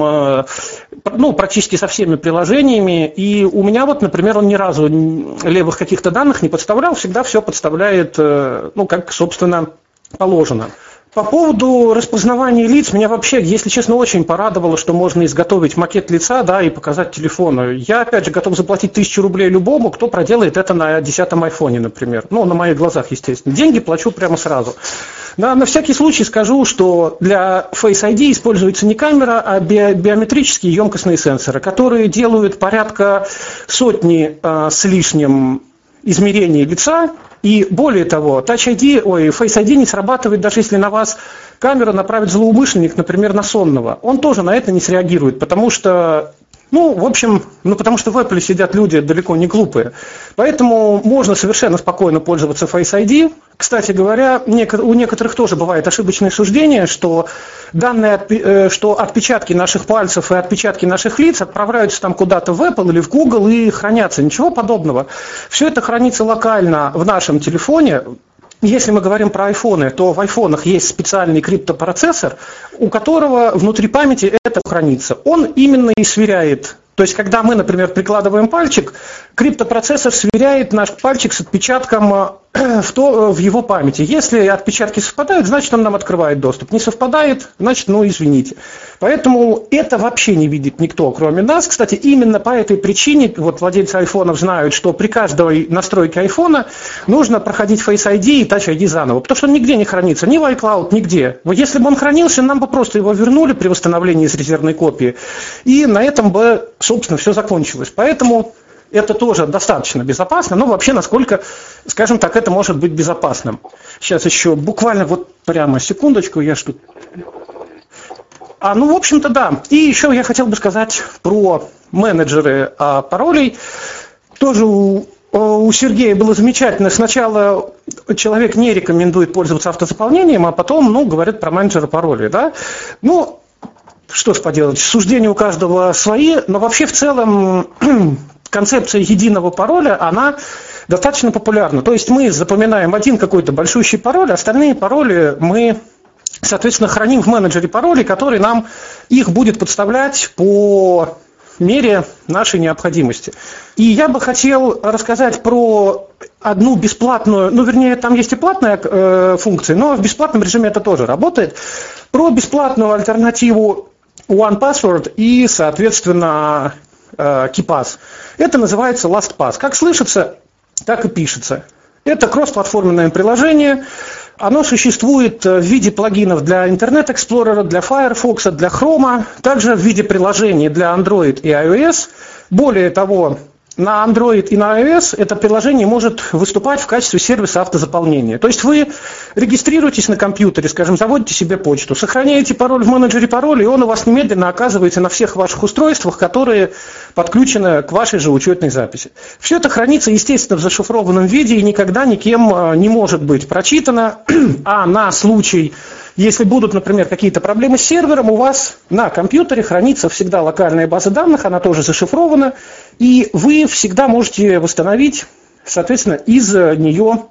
G: ну, практически со всеми приложениями. И у меня вот, например, он ни разу левых каких-то данных не подставлял, всегда все подставляет, ну, как, собственно, положено. По поводу распознавания лиц, меня вообще, если честно, очень порадовало, что можно изготовить макет лица, да, и показать телефону. Я, опять же, готов заплатить тысячу рублей любому, кто проделает это на десятом айфоне, например. Ну, на моих глазах, естественно. Деньги плачу прямо сразу. Да, на всякий случай скажу, что для Face ай ди используется не камера, а би- биометрические емкостные сенсоры, которые делают порядка сотни э, с лишним измерений лица. И более того, Touch ай ди, ой, Face ай ди не срабатывает, даже если на вас камера направит злоумышленник, например, на сонного. Он тоже на это не среагирует, потому что, ну, в общем, ну, потому что в Apple сидят люди далеко не глупые. Поэтому можно совершенно спокойно пользоваться Face ай ди. Кстати говоря, у некоторых тоже бывает ошибочное суждение, что данные, что отпечатки наших пальцев и отпечатки наших лиц отправляются там куда-то в Apple или в Google и хранятся. Ничего подобного. Все это хранится локально в нашем телефоне. Если мы говорим про айфоны, то в айфонах есть специальный криптопроцессор, у которого внутри памяти это хранится. Он именно и сверяет. То есть, когда мы, например, прикладываем пальчик, криптопроцессор сверяет наш пальчик с отпечатком в, то, в его памяти. Если отпечатки совпадают, значит, он нам открывает доступ. Не совпадает, значит, ну, извините. Поэтому это вообще не видит никто, кроме нас. Кстати, именно по этой причине, вот владельцы айфонов знают, что при каждой настройке айфона нужно проходить Face ай ди и Touch ай ди заново, потому что он нигде не хранится, ни в iCloud, нигде. Вот если бы он хранился, нам бы просто его вернули при восстановлении из резервной копии, и на этом бы, собственно, все закончилось. Поэтому это тоже достаточно безопасно, но вообще, насколько, скажем так, это может быть безопасным. Сейчас еще буквально вот прямо секундочку, я что... А, ну, в общем-то, да. И еще я хотел бы сказать про менеджеры а, паролей. Тоже у, у Сергея было замечательно. Сначала человек не рекомендует пользоваться автозаполнением, а потом, ну, говорит про менеджеры паролей, да. Ну, что ж поделать, суждения у каждого свои, но вообще в целом концепция единого пароля, она достаточно популярна. То есть мы запоминаем один какой-то большущий пароль, остальные пароли мы, соответственно, храним в менеджере паролей, который нам их будет подставлять по мере нашей необходимости. И я бы хотел рассказать про одну бесплатную, ну, вернее, там есть и платная э, функция, но в бесплатном режиме это тоже работает, про бесплатную альтернативу OnePassword и, соответственно, KeePass. Это называется LastPass. Как слышится, так и пишется. Это кроссплатформенное приложение. Оно существует в виде плагинов для Internet Explorer, для Firefox, для Chrome, также в виде приложений для Android и iOS. Более того, на Android и на iOS это приложение может выступать в качестве сервиса автозаполнения. То есть вы регистрируетесь на компьютере, скажем, заводите себе почту, сохраняете пароль в менеджере пароля, и он у вас немедленно оказывается на всех ваших устройствах, которые подключены к вашей же учетной записи. Все это хранится, естественно, в зашифрованном виде и никогда никем не может быть прочитано, а на случай, если будут, например, какие-то проблемы с сервером, у вас на компьютере хранится всегда локальная база данных, она тоже зашифрована, и вы всегда можете восстановить, соответственно, из нее,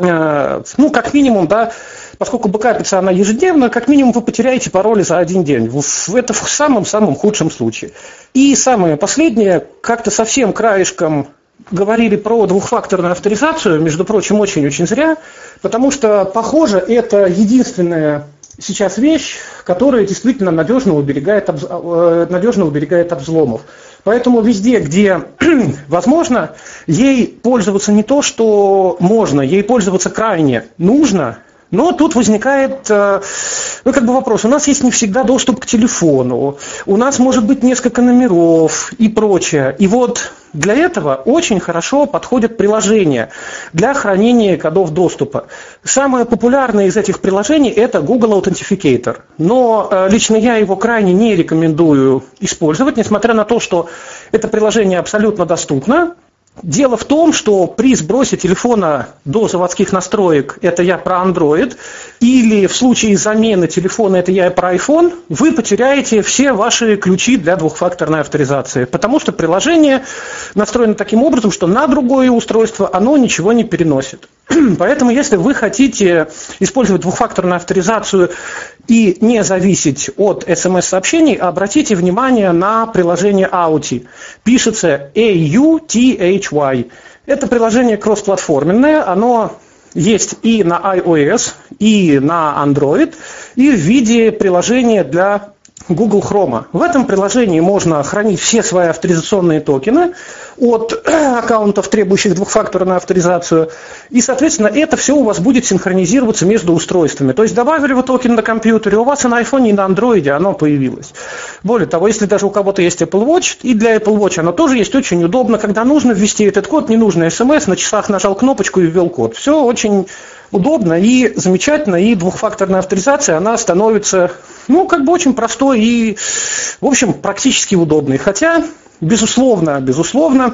G: э, ну, как минимум, да, поскольку бэкапится она ежедневно, как минимум вы потеряете пароли за один день. Это в самом-самом худшем случае. И самое последнее, как-то совсем краешком говорили про двухфакторную авторизацию, между прочим, очень-очень зря, потому что, похоже, это единственная сейчас вещь, которая действительно надежно уберегает, надежно уберегает от взломов. Поэтому везде, где возможно, ей пользоваться не то, что можно, ей пользоваться крайне нужно. Но тут возникает, ну, как бы вопрос. У нас есть не всегда доступ к телефону, у нас может быть несколько номеров и прочее. И вот для этого очень хорошо подходят приложения для хранения кодов доступа. Самое популярное из этих приложений – это Google Authenticator. Но лично я его крайне не рекомендую использовать, несмотря на то, что это приложение абсолютно доступно. Дело в том, что при сбросе телефона до заводских настроек, это я про Android, или в случае замены телефона, это я про iPhone, вы потеряете все ваши ключи для двухфакторной авторизации, потому что приложение настроено таким образом, что на другое устройство оно ничего не переносит. Поэтому, если вы хотите использовать двухфакторную авторизацию и не зависеть от эс эм эс-сообщений, обратите внимание на приложение Auty. Пишется A U T H Y. Это приложение кроссплатформенное, оно есть и на iOS, и на Android, и в виде приложения для Google Chrome. В этом приложении можно хранить все свои авторизационные токены от аккаунтов, требующих двухфакторную авторизацию. И, соответственно, это все у вас будет синхронизироваться между устройствами. То есть добавили вы токен на компьютере, у вас и на iPhone, и на Android оно появилось. Более того, если даже у кого-то есть Apple Watch, и для Apple Watch оно тоже есть очень удобно, когда нужно ввести этот код, не нужно эс эм эс, на часах нажал кнопочку и ввел код. Все очень удобно и замечательно, и двухфакторная авторизация, она становится, ну, как бы очень простой и, в общем, практически удобной. Хотя, безусловно, безусловно,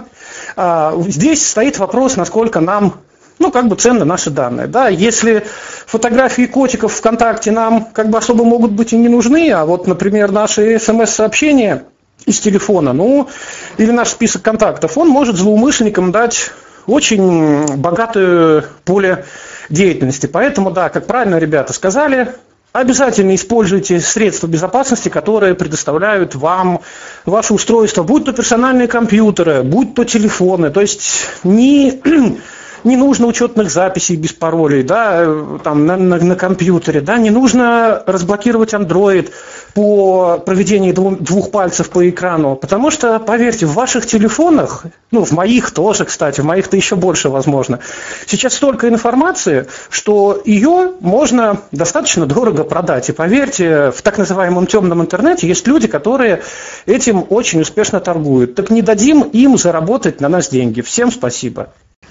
G: здесь стоит вопрос, насколько нам, ну, как бы ценны наши данные. Да? Если фотографии котиков ВКонтакте нам как бы особо могут быть и не нужны, а вот, например, наши эс эм эс-сообщения из телефона, ну, или наш список контактов, он может злоумышленникам дать очень богатое поле деятельности. Поэтому, да, как правильно ребята сказали, обязательно используйте средства безопасности, которые предоставляют вам ваши устройства, будь то персональные компьютеры, будь то телефоны. То есть не, не нужно учетных записей без паролей, да, там, на, на, на компьютере, да, не нужно разблокировать Android по проведении двух, двух пальцев по экрану, потому что, поверьте, в ваших телефонах, ну, в моих тоже, кстати, в моих-то еще больше возможно, сейчас столько информации, что ее можно достаточно дорого продать. И поверьте, в так называемом темном интернете есть люди, которые этим очень успешно торгуют. Так не дадим им заработать на нас деньги. Всем спасибо.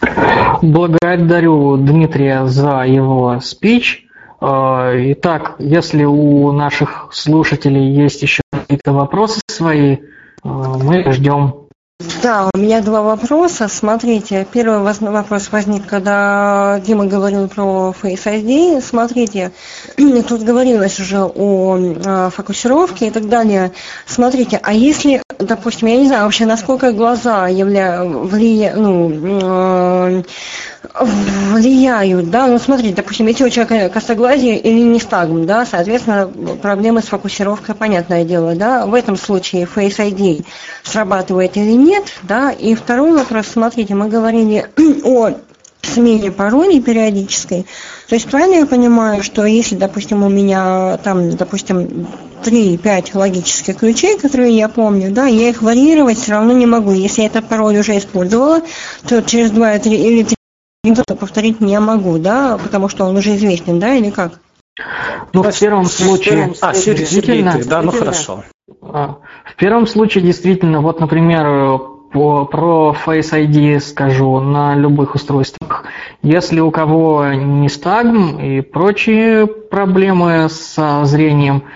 C: Благодарю Дмитрия за его спич. Итак, если у наших слушателей есть еще какие-то вопросы свои, мы ждем.
E: Да, у меня два вопроса. Смотрите, первый вопрос возник, когда Дима говорил про Face ай ди. Смотрите, тут говорилось уже о фокусировке и так далее. Смотрите, а если, допустим, я не знаю вообще, насколько глаза явля... влия... ну, влияют, да, ну смотрите, допустим, если у человека косоглазие или нистагм, да, соответственно, проблемы с фокусировкой, понятное дело, да, в этом случае Face ай ди срабатывает или нет, да, и второй вопрос, смотрите, мы говорили о смене паролей периодической, то есть правильно я понимаю, что если, допустим, у меня там, допустим, три-пять логических ключей, которые я помню, да, я их варьировать все равно не могу, если я этот пароль уже использовала, то через два-три или три повторить не могу, да, потому что он уже известен, да, или как?
C: Ну, в первом случае...
G: А, действительно, да, ну хорошо.
C: В первом случае, действительно, вот, например, по, про Face ай ди скажу на любых устройствах. Если у кого нистагм и прочие проблемы со зрением,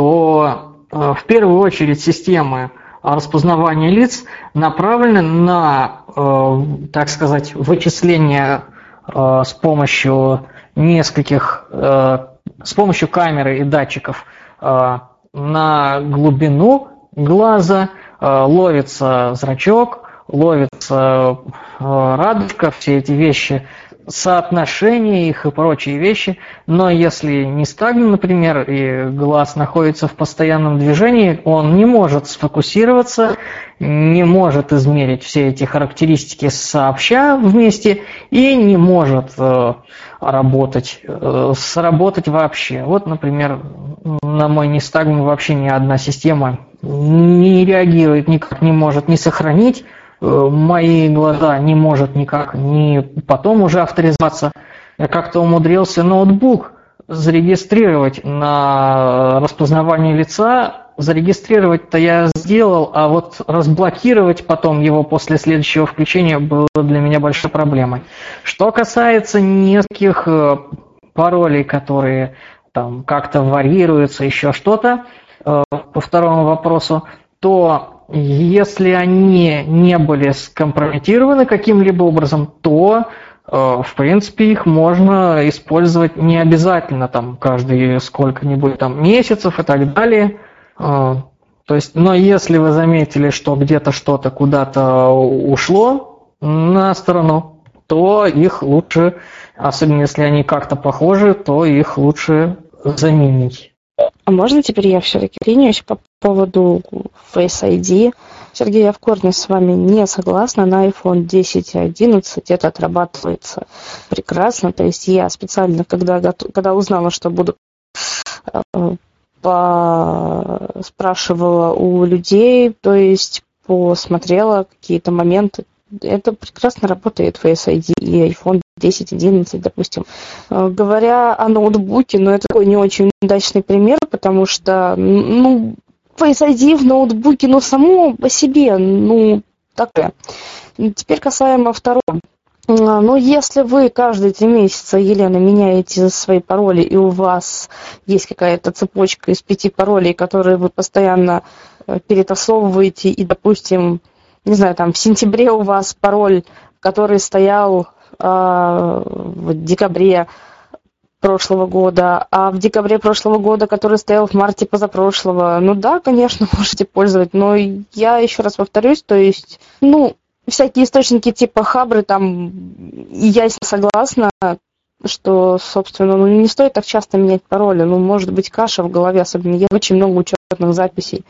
C: то э, в первую очередь системы распознавания лиц направлены на, э, так сказать, вычисление э, с помощью нескольких, э, с помощью камеры и датчиков э, на глубину глаза, э, ловится зрачок, ловится э, радужка, все эти вещи, соотношение их и прочие вещи. Но если нистагм, например, и глаз находится в постоянном движении, он не может сфокусироваться, не может измерить все эти характеристики сообща вместе и не может э, работать, э, сработать вообще. Вот, например, на мой нистагм вообще ни одна система не реагирует, никак не может не сохранить мои глаза, не может никак не потом уже авторизоваться. Я как-то умудрился ноутбук зарегистрировать на распознавание лица. Зарегистрировать-то я сделал, а вот разблокировать потом его после следующего включения было для меня большой проблемой. Что касается нескольких паролей, которые там как-то варьируются, еще что-то, по второму вопросу, то если они не были скомпрометированы каким-либо образом, то, в принципе, их можно использовать не обязательно там каждые сколько-нибудь там месяцев и так далее. То есть, но если вы заметили, что где-то что-то куда-то ушло на сторону, то их лучше, особенно если они как-то похожи, то их лучше заменить.
B: А можно теперь я все-таки клянусь по поводу Face ай ди? Сергей, я в корне с вами не согласна. На iPhone десять и одиннадцать это отрабатывается прекрасно. То есть я специально, когда, когда узнала, что буду, спрашивала у людей, то есть посмотрела какие-то моменты. Это прекрасно работает Face ай ди и iPhone десять, одиннадцать, допустим. Говоря о ноутбуке, но это такой не очень удачный пример, потому что, ну, Face ай ди в ноутбуке, ну, само по себе, ну, такое. Теперь касаемо второго. Ну, если вы каждые три месяца, Елена, меняете свои пароли, и у вас есть какая-то цепочка из пяти паролей, которые вы постоянно перетасовываете, и, допустим, не знаю, там в сентябре у вас пароль, который стоял э, в декабре прошлого года, а в декабре прошлого года, который стоял в марте позапрошлого, ну да, конечно, можете пользовать, но я еще раз повторюсь, то есть, ну, всякие источники типа Хабры, там, я согласна, что, собственно, ну, не стоит так часто менять пароли, ну, может быть, каша в голове, особенно я очень много учетных записей.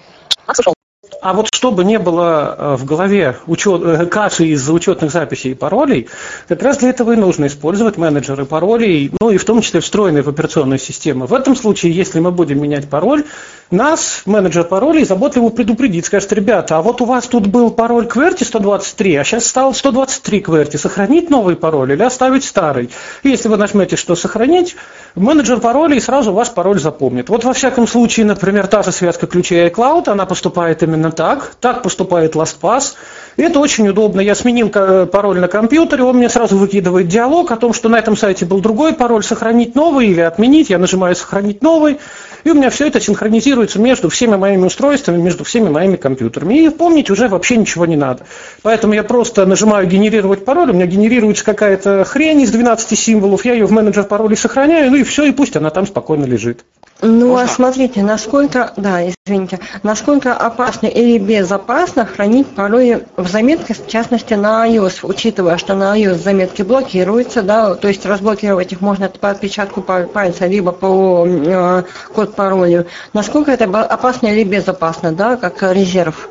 G: А вот чтобы не было в голове учет, каши из-за учетных записей и паролей, как раз для этого и нужно использовать менеджеры паролей, ну и в том числе встроенные в операционную систему. В этом случае, если мы будем менять пароль, нас менеджер паролей заботливо предупредит, скажет: ребята, а вот у вас тут был пароль кверти сто двадцать три, а сейчас стал сто двадцать три кверти, сохранить новый пароль или оставить старый? И если вы нажмете, что сохранить, менеджер паролей сразу ваш пароль запомнит. Вот во всяком случае, например, та же связка ключей iCloud, она поступает именно так, так поступает LastPass. И это очень удобно. Я сменил пароль на компьютере, он мне сразу выкидывает диалог о том, что на этом сайте был другой пароль, сохранить новый или отменить. Я нажимаю «Сохранить новый», и у меня все это синхронизируется между всеми моими устройствами, между всеми моими компьютерами. И помнить уже вообще ничего не надо. Поэтому я просто нажимаю «Генерировать пароль», у меня генерируется какая-то хрень из двенадцати символов, я ее в менеджер паролей сохраняю, ну и все, и пусть она там спокойно лежит.
E: Ну,
F: Можно?
E: а смотрите, насколько, да, извините, насколько опасно или безопасно хранить пароли в заметках, в частности, на iOS, учитывая, что на iOS заметки блокируются, да, то есть разблокировать их можно по отпечатку пальца, либо по э, код паролю. Насколько это опасно или безопасно, да, как резерв?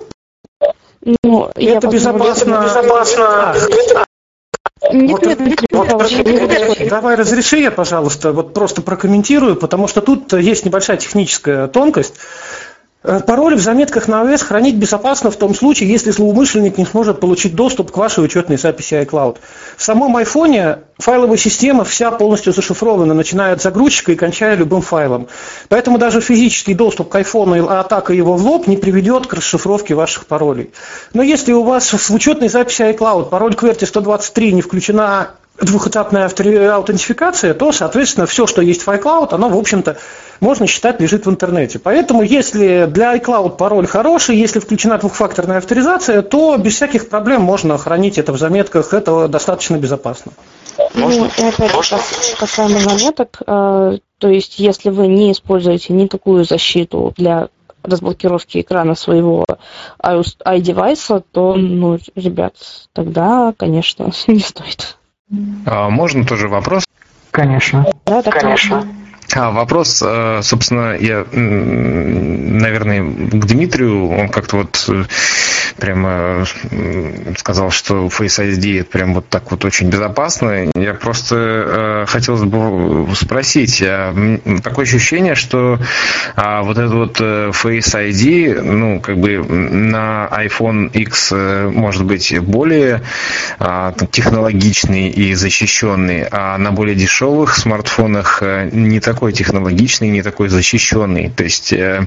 B: Ну,
G: это безопасно. Это безопасно.
B: Нет,
G: вот,
B: нет, нет,
G: вот,
B: нет, нет.
G: Давай разреши я, пожалуйста, вот просто прокомментирую, потому что тут есть небольшая техническая тонкость. Пароли в заметках на iOS хранить безопасно в том случае, если злоумышленник не сможет получить доступ к вашей учетной записи iCloud. В самом айфоне файловая система вся полностью зашифрована, начиная от загрузчика и кончая любым файлом. Поэтому даже физический доступ к айфону и атака его в лоб не приведет к расшифровке ваших паролей. Но если у вас в учетной записи iCloud пароль кверти сто двадцать три не включена двухэтапная аутентификация, то, соответственно, все, что есть в iCloud, оно, в общем-то, можно считать, лежит в интернете. Поэтому, если для iCloud пароль хороший, если включена двухфакторная авторизация, то без всяких проблем можно хранить это в заметках, это достаточно безопасно.
B: Ну, и опять же, касаемо заметок, э, то есть, если вы не используете никакую защиту для разблокировки экрана своего iDevice, то, ну, ребят, тогда, конечно, не стоит.
H: А можно тоже вопрос?
C: Конечно.
B: Да, да, конечно.
H: А, вопрос, собственно, я, наверное, к Дмитрию, он как-то вот прямо сказал, что Face ай ди это прям вот так вот очень безопасно. Я просто хотел бы спросить, такое ощущение, что вот этот вот Face ай ди, ну, как бы на iPhone X может быть более технологичный и защищенный, а на более дешевых смартфонах не такой такой технологичный, не такой защищенный. То есть, э,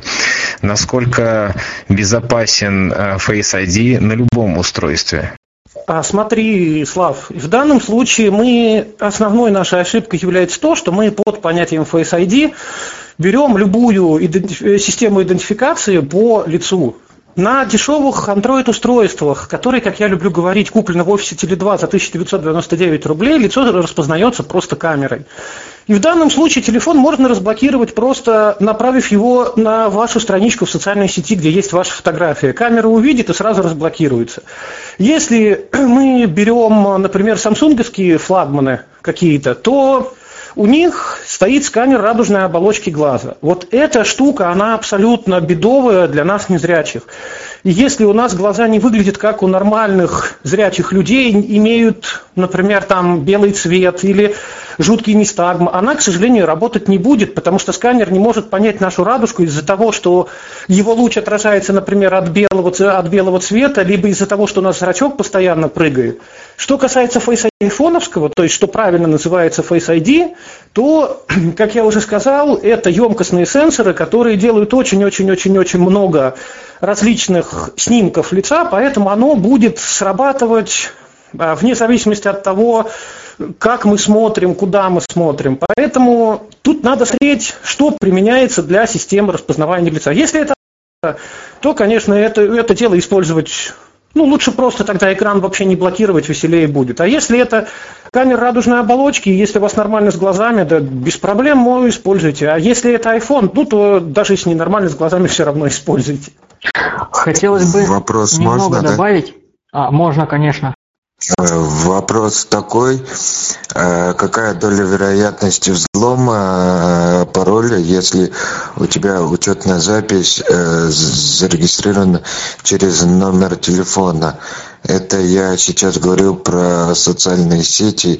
H: насколько безопасен э, Face ай ди на любом устройстве?
G: А смотри, Слав, в данном случае мы, основной нашей ошибкой является то, что мы под понятием Face ай ди берем любую идентиф- систему идентификации по лицу. На дешевых Android-устройствах, которые, как я люблю говорить, куплены в офисе Теле два за тысяча девятьсот девяносто девять рублей, лицо распознается просто камерой. И в данном случае телефон можно разблокировать, просто направив его на вашу страничку в социальной сети, где есть ваша фотография. Камера увидит и сразу разблокируется. Если мы берем, например, самсунговские флагманы какие-то, то у них стоит сканер радужной оболочки глаза. Вот эта штука, она абсолютно бедовая для нас незрячих. И если у нас глаза не выглядят как у нормальных зрячих людей, имеют, например, там белый цвет или жуткий нистагм, она, к сожалению, работать не будет, потому что сканер не может понять нашу радужку из-за того, что его луч отражается, например, от белого, от белого цвета, либо из-за того, что у нас зрачок постоянно прыгает. Что касается Face ай ди-фоновского, то есть что правильно называется Face ай ди, то, как я уже сказал, это емкостные сенсоры, которые делают очень-очень-очень-очень много различных снимков лица, поэтому оно будет срабатывать вне зависимости от того, как мы смотрим, куда мы смотрим. Поэтому тут надо смотреть, что применяется для системы распознавания лица. Если это, то, конечно, это, это дело использовать, ну, лучше просто тогда экран вообще не блокировать, веселее будет. А если это камера радужной оболочки, если у вас нормально с глазами, да без проблем, ну, используйте. А если это iPhone, ну, то даже если не нормально с глазами, все равно используйте.
C: Хотелось бы
I: Вопрос
C: немного
I: можно,
C: добавить. Да? А, можно, конечно.
I: Вопрос такой, какая доля вероятности взлома пароля, если у тебя учетная запись зарегистрирована через номер телефона? Это я сейчас говорю про социальные сети,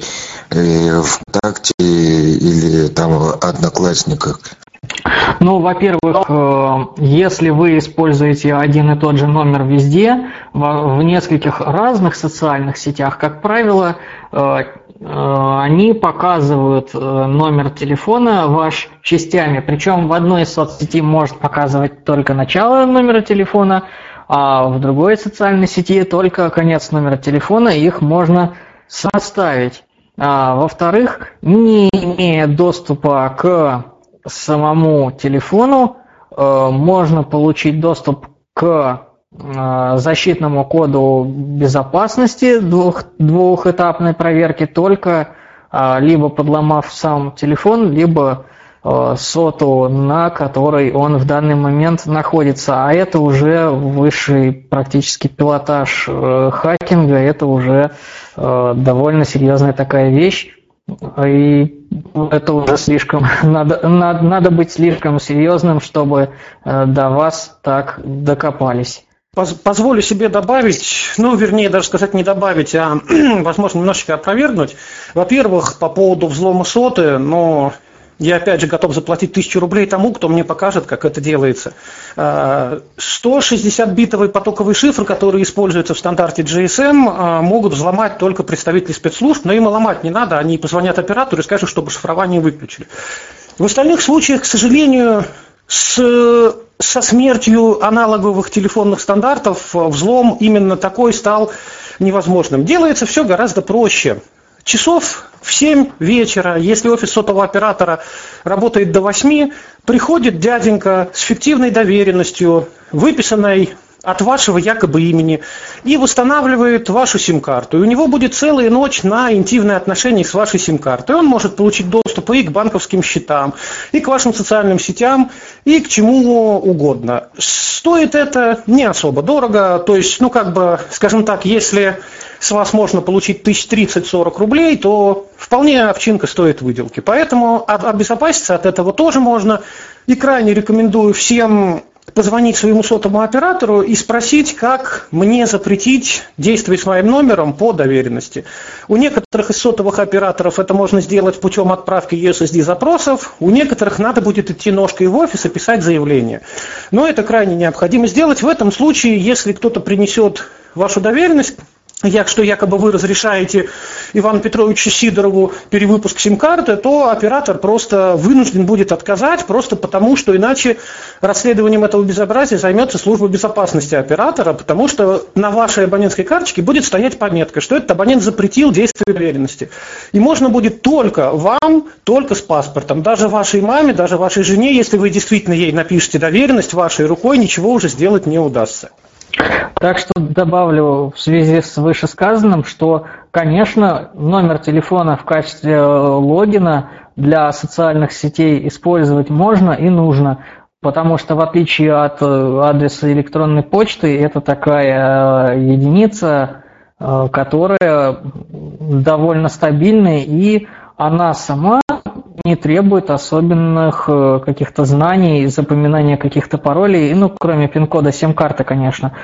I: ВКонтакте или там Одноклассниках.
C: Ну, во-первых, если вы используете один и тот же номер везде, в нескольких разных социальных сетях, как правило, они показывают номер телефона ваш частями. Причем в одной из соцсетей может показывать только начало номера телефона, а в другой социальной сети только конец номера телефона, их можно составить. А, во-вторых, не имея доступа к самому телефону, э, можно получить доступ к э, защитному коду безопасности двух, двухэтапной проверки, только э, либо подломав сам телефон, либо э, соту, на которой он в данный момент находится. А это уже высший практически пилотаж э, хакинга, это уже э, довольно серьезная такая вещь. И это уже слишком, надо, надо, надо быть слишком серьезным, чтобы э, до вас так докопались.
G: Позволю себе добавить, ну, вернее, даже сказать не добавить, а, возможно, немножечко опровергнуть. Во-первых, по поводу взлома соты, но Я опять же готов заплатить тысячу рублей тому, кто мне покажет, как это делается. сто шестьдесят битовый потоковый шифр, который используется в стандарте джи эс эм, могут взломать только представители спецслужб, но им и ломать не надо, они позвонят оператору и скажут, чтобы шифрование выключили. В остальных случаях, к сожалению, с, со смертью аналоговых телефонных стандартов взлом именно такой стал невозможным. Делается все гораздо проще. Часов в семь вечера, если офис сотового оператора работает до восьми, приходит дяденька с фиктивной доверенностью, выписанной от вашего якобы имени, и восстанавливает вашу сим-карту. И у него будет целая ночь на интимные отношения с вашей сим-картой. Он может получить доступ и к банковским счетам, и к вашим социальным сетям, и к чему угодно. Стоит это не особо дорого, то есть, ну как бы, скажем так, если с вас можно получить тысяч тридцать-сорок рублей, то вполне овчинка стоит выделки. Поэтому обезопаситься от этого тоже можно. И крайне рекомендую всем позвонить своему сотовому оператору и спросить, как мне запретить действовать с моим номером по доверенности. У некоторых из сотовых операторов это можно сделать путем отправки ю эс эс ди-запросов, у некоторых надо будет идти ножкой в офис и писать заявление. Но это крайне необходимо сделать. В этом случае, если кто-то принесет вашу доверенность, як, что якобы вы разрешаете Ивану Петровичу Сидорову перевыпуск сим-карты, то оператор просто вынужден будет отказать, просто потому, что иначе расследованием этого безобразия займется служба безопасности оператора, потому что на вашей абонентской карточке будет стоять пометка, что этот абонент запретил действие доверенности. И можно будет только вам, только с паспортом, даже вашей маме, даже вашей жене, если вы действительно ей напишете доверенность, вашей рукой ничего уже сделать не удастся.
C: Так что добавлю в связи с вышесказанным, что, конечно, номер телефона в качестве логина для социальных сетей использовать можно и нужно, потому что в отличие от адреса электронной почты, это такая единица, которая довольно стабильная, и она сама не требует особенных каких-то знаний, запоминания каких-то паролей, ну, кроме пин-кода сим-карты, конечно.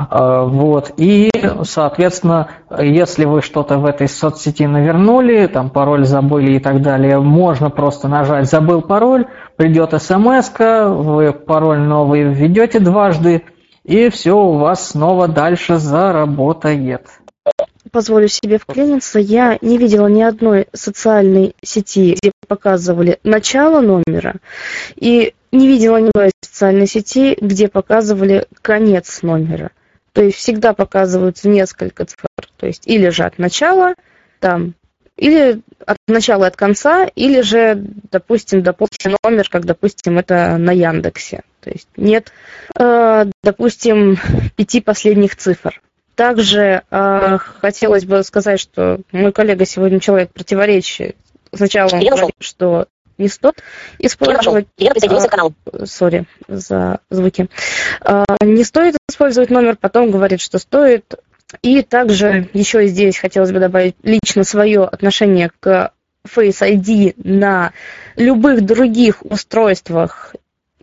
C: Вот. И, соответственно, если вы что-то в этой соцсети навернули, там пароль забыли и так далее, можно просто нажать «Забыл пароль», придет смс-ка, вы пароль новый введете дважды, и все у вас снова дальше заработает.
B: Позволю себе вклиниться, я не видела ни одной социальной сети, где показывали начало номера, и не видела ни одной социальной сети, где показывали конец номера. То есть всегда показываются несколько цифр, то есть или же от начала, там, или от начала и от конца, или же, допустим, допустим, номер, как, допустим, это на Яндексе. То есть нет, э, допустим, пяти последних цифр. Также э, хотелось бы сказать, что мой коллега сегодня человек противоречия. Сначала он говорит, что не стоит использовать... Я присоединился к каналу. Сори за звуки. Э, не стоит использовать номер, потом говорит, что стоит. И также еще здесь хотелось бы добавить лично свое отношение к Face ай ди на любых других устройствах,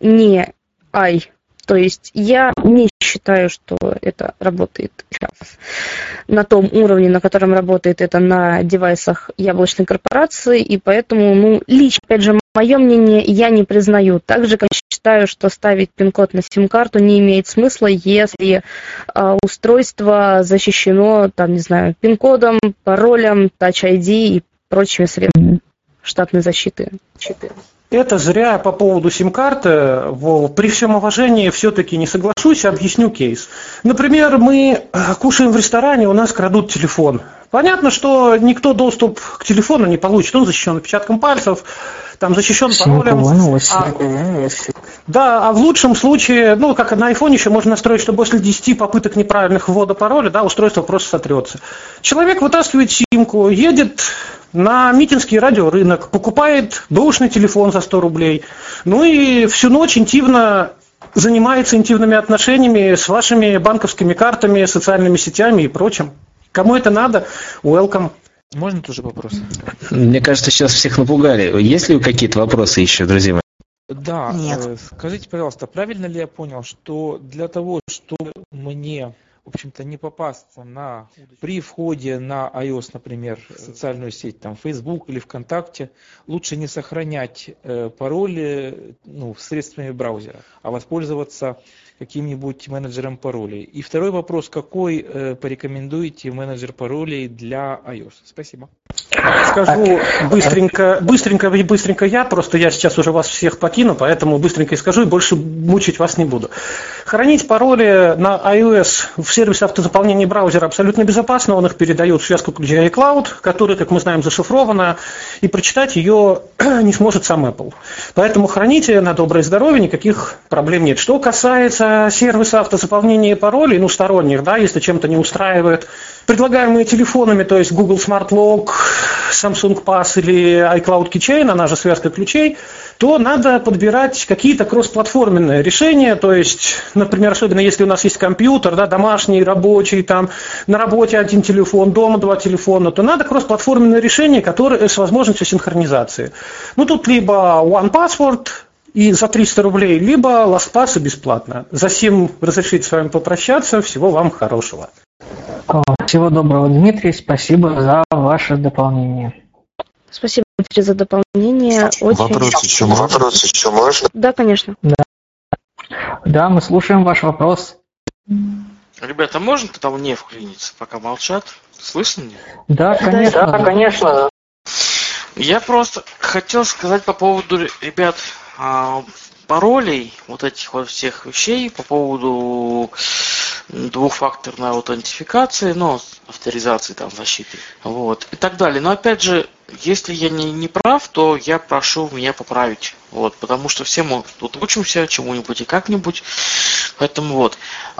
B: не i. То есть я не считаю, что это работает сейчас на том уровне, на котором работает это на девайсах яблочной корпорации, и поэтому, ну, лично, опять же, мое мнение, я не признаю. Также, как считаю, что ставить пин-код на сим-карту не имеет смысла, если э, устройство защищено, там, не знаю, пин-кодом, паролем, Touch ай ди и прочими средствами штатной защиты.
G: Это зря по поводу сим-карты. При всем уважении все-таки не соглашусь, объясню кейс. Например, мы кушаем в ресторане, у нас крадут телефон. Понятно, что никто доступ к телефону не получит, он защищен отпечатком пальцев, там защищен паролем. А, да, а в лучшем случае, ну, как на айфоне еще можно настроить, что после десяти попыток неправильных ввода пароля, да, устройство просто сотрется. Человек вытаскивает симку, едет на Митинский радиорынок, покупает бэушный телефон за сто рублей, ну и всю ночь интимно занимается интимными отношениями с вашими банковскими картами, социальными сетями и прочим. Кому это надо? Welcome.
J: Можно тоже вопрос?
A: Мне кажется, сейчас всех напугали. Есть ли какие-то вопросы еще, друзья мои?
J: Да.
D: Нет.
J: Э, скажите, пожалуйста, правильно ли я понял, что для того, чтобы мне в общем-то, не попасться на, при входе на iOS, например, социальную сеть, там, Facebook или ВКонтакте, лучше не сохранять э, пароли ну, средствами браузера, а воспользоваться каким-нибудь менеджером паролей. И второй вопрос, какой э, порекомендуете менеджер паролей для iOS? Спасибо.
G: Скажу быстренько, быстренько, быстренько я, просто я сейчас уже вас всех покину, поэтому быстренько и скажу, и больше мучить вас не буду. Хранить пароли на iOS в сервисе автозаполнения браузера абсолютно безопасно, он их передает в связку ключей iCloud, которая, как мы знаем, зашифрована, и прочитать ее не сможет сам Apple. Поэтому храните на доброе здоровье, никаких проблем нет. Что касается сервиса автозаполнения паролей, ну, сторонних, да, если чем-то не устраивает, предлагаемые телефонами, то есть Google Smart Lock, Samsung Pass или iCloud Keychain, она же связка ключей, то надо подбирать какие-то кроссплатформенные решения, то есть, например, особенно если у нас есть компьютер, да, домашний, рабочий, там, на работе один телефон, дома два телефона, то надо кроссплатформенные решения, которые с возможностью синхронизации. Ну, тут либо OnePassword и за триста рублей, либо LastPass бесплатно. За сим разрешите с вами попрощаться, всего вам хорошего.
C: Всего доброго, Дмитрий, спасибо за ваше дополнение.
B: Спасибо, Дмитрий, за дополнение. Очень...
I: Вопрос еще, вопрос еще можно?
B: Да, конечно.
C: Да. Да, мы слушаем ваш вопрос.
F: Ребята, можно тогда мне вклиниться, пока молчат? Слышно меня?
C: Да, конечно.
F: Да, конечно. Я просто хотел сказать по поводу, ребят, паролей, вот этих вот всех вещей, по поводу двухфакторной аутентификации, ну, авторизации, там, защиты, вот, и так далее. Но, опять же, если я не, не прав, то я прошу меня поправить, вот, потому что все мы тут учимся чему-нибудь и как-нибудь, поэтому вот.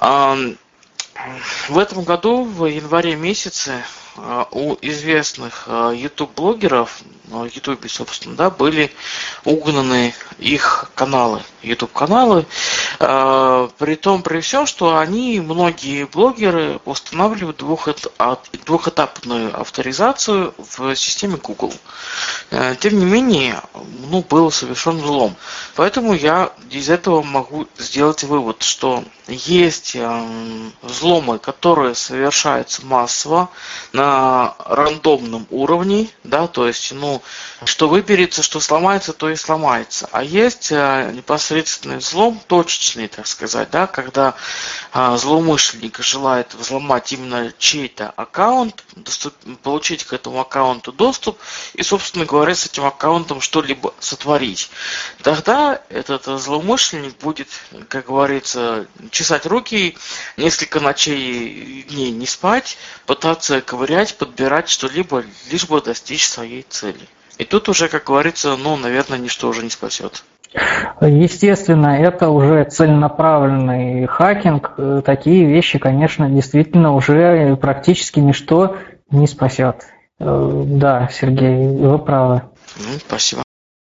F: В этом году, в январе месяце, у известных YouTube-блогеров, на YouTube, собственно, да, были угнаны их каналы, YouTube-каналы, при том, при всем, что они, многие блогеры, устанавливают двухэтапную авторизацию в системе Google. Тем не менее, ну, был совершен взлом. Поэтому я из этого могу сделать вывод, что есть взломы, которые совершаются массово, на рандомном уровне, да, то есть, ну, что выберется, что сломается, то и сломается. А есть а, непосредственный взлом, точечный, так сказать, да, когда а, злоумышленник желает взломать именно чей-то аккаунт, доступ, получить к этому аккаунту доступ и, собственно говоря, с этим аккаунтом что-либо сотворить. Тогда этот злоумышленник будет, как говорится, чесать руки, несколько ночей, дней не спать, пытаться ковырять, подбирать что-либо, лишь бы достичь своей цели. И тут уже, как говорится, ну, наверное, ничто уже не спасет.
C: Естественно, это уже целенаправленный хакинг. Такие вещи, конечно, действительно уже практически ничто не спасет. Да, Сергей, вы правы.
F: Ну, спасибо.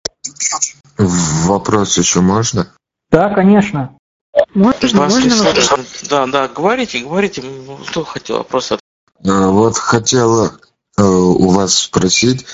I: Вопрос еще можно?
C: Да, конечно.
B: Можно, можно
F: Да, да, говорите, говорите, кто хотел вопрос.
I: Вот хотел у вас спросить,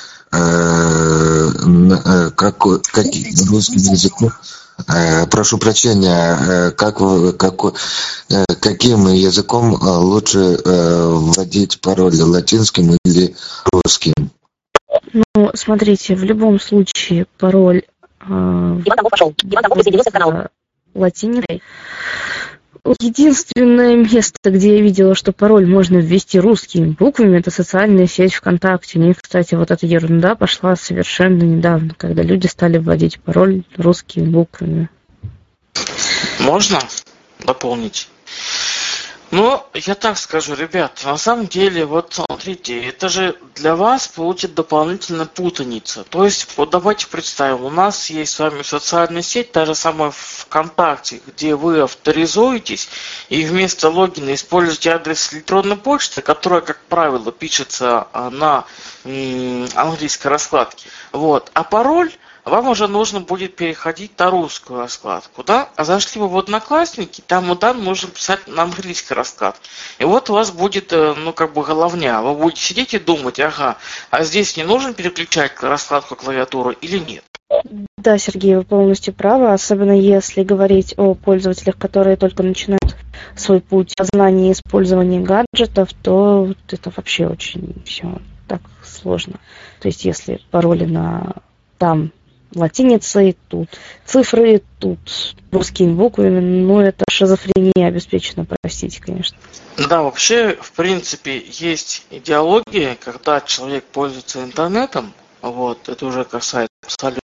I: какой, каким русским языком, прошу прощения, как, какой, каким языком лучше вводить пароли, латинским или русским?
B: Ну, смотрите, в любом случае пароль
K: Иван Тамбов пошел. Иван Тамбов присоединился к каналу.
B: Латиницей. Единственное место, где я видела, что пароль можно ввести русскими буквами, это социальная сеть ВКонтакте. У них, кстати, вот эта ерунда пошла совершенно недавно, когда люди стали вводить пароль русскими буквами.
F: Можно дополнить? Ну, я так скажу, ребят, на самом деле, вот смотрите, это же для вас будет дополнительная путаница. То есть, вот давайте представим, у нас есть с вами социальная сеть, та же самая ВКонтакте, где вы авторизуетесь и вместо логина используете адрес электронной почты, которая, как правило, пишется на английской раскладке. Вот. А пароль вам уже нужно будет переходить на русскую раскладку, да? А зашли вы в Одноклассники, там и там нужно писать на английской раскладке. И вот у вас будет, ну, как бы головня. Вы будете сидеть и думать, ага, а здесь не нужно переключать раскладку клавиатуры или нет?
B: Да, Сергей, вы полностью правы, особенно если говорить о пользователях, которые только начинают свой путь познания и использования гаджетов, то вот это вообще очень все так сложно. То есть если пароли на там латиницей, тут цифры, тут русскими буквами, ну это шизофрения обеспечена, простите, конечно.
F: Да, вообще, в принципе, есть идеология, когда человек пользуется интернетом, вот, это уже касается абсолютно,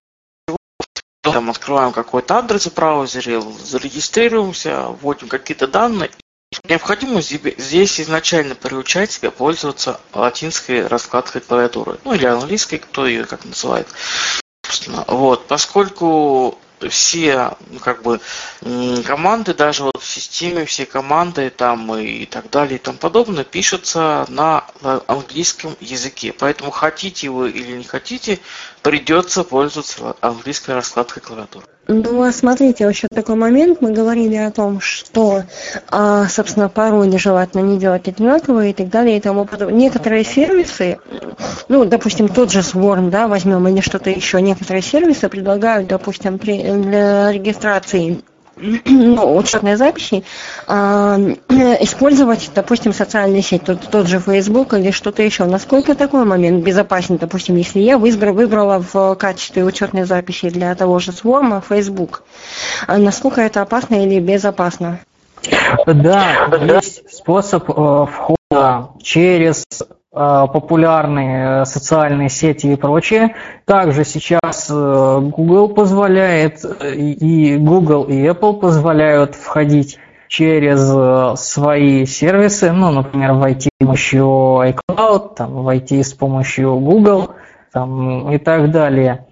F: там открываем какой-то адрес в браузере, зарегистрируемся, вводим какие-то данные. Необходимо здесь изначально приучать себя пользоваться латинской раскладкой клавиатуры, ну или английской, кто ее как называет. Вот, поскольку все, ну, как бы, команды, даже вот в системе все команды там и так далее и тому подобное пишутся на английском языке. Поэтому хотите вы или не хотите, придется пользоваться английской раскладкой клавиатуры.
E: Ну, а смотрите, еще такой момент. Мы говорили о том, что, а, собственно, пароли желательно не делать одинаковые и так далее и тому подобное. Некоторые сервисы, ну, допустим, тот же Swarm, да, возьмем, или что-то еще, некоторые сервисы предлагают, допустим, при, для регистрации, ну, учетной записи, а, использовать, допустим, социальные сети, тот, тот же Facebook или что-то еще. Насколько такой момент безопасен, допустим, если я выбрала, выбрала в качестве учетной записи для того же Swarm Facebook, а насколько это опасно или безопасно?
C: Да, есть способ э, входа через популярные социальные сети и прочее. Также сейчас Google позволяет, и Google, и Apple позволяют входить через свои сервисы, ну, например, войти с помощью iCloud, там, войти с помощью Google там, и так далее.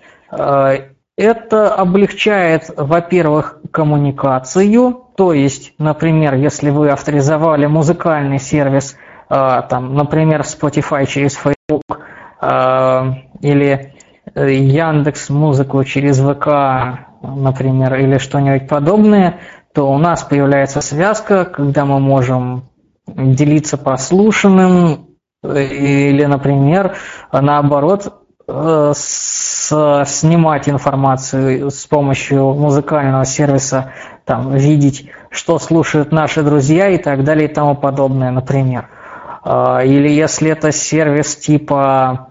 C: Это облегчает, во-первых, коммуникацию, то есть, например, если вы авторизовали музыкальный сервис, там, например, Spotify через Facebook или Яндекс Музыку через ВК, например, или что-нибудь подобное, то у нас появляется связка, когда мы можем делиться прослушанным или, например, наоборот, с, снимать информацию с помощью музыкального сервиса, там, видеть, что слушают наши друзья и так далее и тому подобное, например. Или если это сервис типа,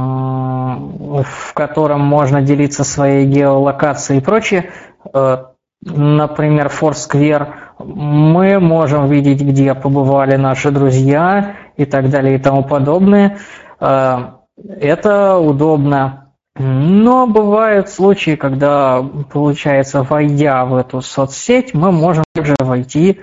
C: в котором можно делиться своей геолокацией и прочее, например, Foursquare, мы можем видеть, где побывали наши друзья и так далее и тому подобное. Это удобно. Но бывают случаи, когда, получается, войдя в эту соцсеть, мы можем также войти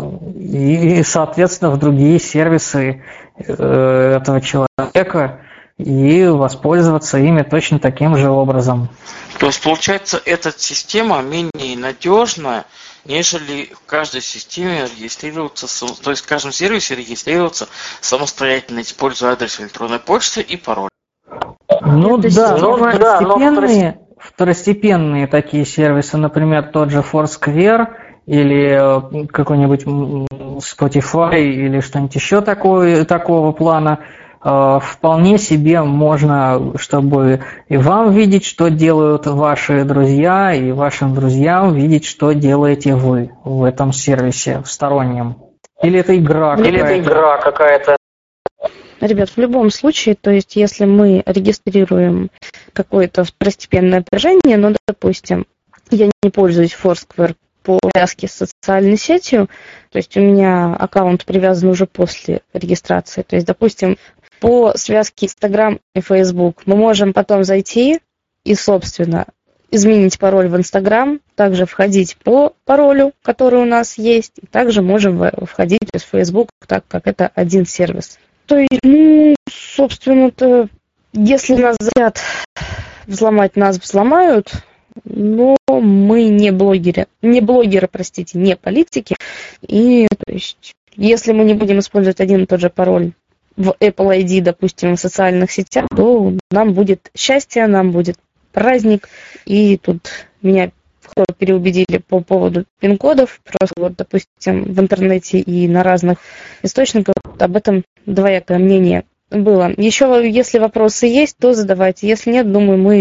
C: и, соответственно, в другие сервисы этого человека и воспользоваться ими точно таким же образом.
F: То есть, получается, эта система менее надежная, нежели в каждой системе регистрироваться, то есть в каждом сервисе регистрироваться самостоятельно, используя адрес электронной почты и пароль.
C: Ну да, но второстепенные, второстепенные такие сервисы, например, тот же Foursquare или какой-нибудь Spotify или что-нибудь еще такое, такого плана, вполне себе можно, чтобы и вам видеть, что делают ваши друзья, и вашим друзьям видеть, что делаете вы в этом сервисе, в стороннем. Или это игра какая-то. Или это игра какая-то.
B: Ребят, в любом случае, то есть если мы регистрируем какое-то второстепенное приложение, ну, допустим, я не пользуюсь Foursquare по связке с социальной сетью, то есть у меня аккаунт привязан уже после регистрации, то есть, допустим, по связке Instagram и Facebook мы можем потом зайти и, собственно, изменить пароль в Instagram, также входить по паролю, который у нас есть, и также можем входить в Facebook, так как это один сервис. То есть, ну, собственно-то, если нас захотят взломать, нас взломают, но мы не блогеры, не блогеры, простите, не политики, и, то есть, если мы не будем использовать один и тот же пароль в Apple ай ди, допустим, в социальных сетях, то нам будет счастье, нам будет праздник. И тут меня переубедили по поводу пин-кодов. Просто вот, допустим, в интернете и на разных источниках об этом двоякое мнение было. Еще, если вопросы есть, то задавайте. Если нет, думаю, мы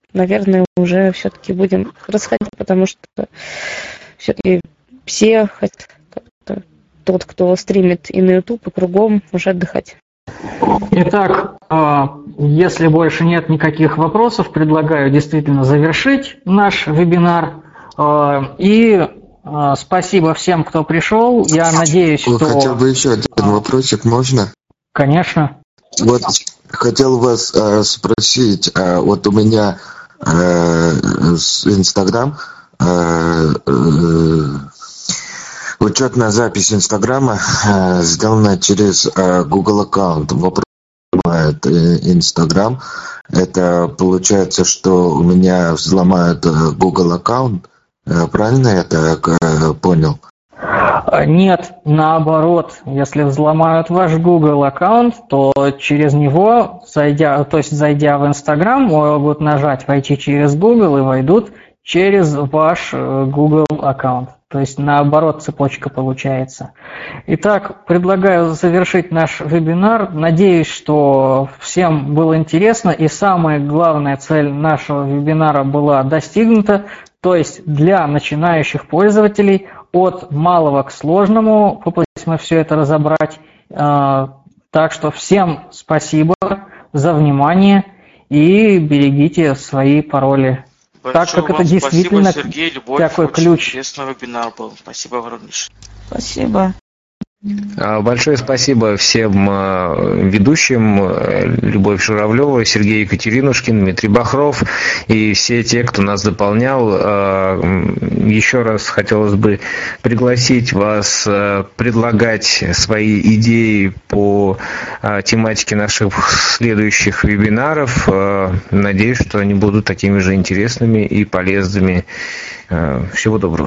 B: наверное, уже все-таки будем расходить, потому что все-таки все хотят как-то, тот, кто стримит и на YouTube, и кругом, уже отдыхать.
C: Итак, если больше нет никаких вопросов, предлагаю действительно завершить наш вебинар. И спасибо всем, кто пришел. Я надеюсь, что...
I: Хотел бы еще один вопросик, можно?
C: Конечно.
I: Вот хотел вас э, спросить, э, вот у меня э, Инстаграм, э, э, учетная запись Инстаграма э, сделана через э, Google аккаунт. Вопрос Инстаграм. Это получается, что у меня взломают Google аккаунт. Правильно я так э, понял?
C: Нет, наоборот, если взломают ваш Google аккаунт, то через него, зайдя, то есть зайдя в Instagram, могут нажать «Войти через Google» и войдут через ваш Google аккаунт. То есть наоборот цепочка получается. Итак, предлагаю завершить наш вебинар. Надеюсь, что всем было интересно, и самая главная цель нашего вебинара была достигнута. То есть для начинающих пользователей от малого к сложному попытались мы все это разобрать. Так что всем спасибо за внимание и берегите свои пароли.
F: Большое
C: так как
F: вам
C: это действительно
F: спасибо, Сергей, Любовь,
C: такой
F: очень
C: ключ.
F: интересный вебинар был. Спасибо огромнейшее.
B: Спасибо.
H: Большое спасибо всем ведущим: Любовь Журавлева, Сергей Екатеринушкин, Дмитрий Бахров и все те, кто нас дополнял. Еще раз хотелось бы пригласить вас предлагать свои идеи по тематике наших следующих вебинаров. Надеюсь, что они будут такими же интересными и полезными. Всего доброго.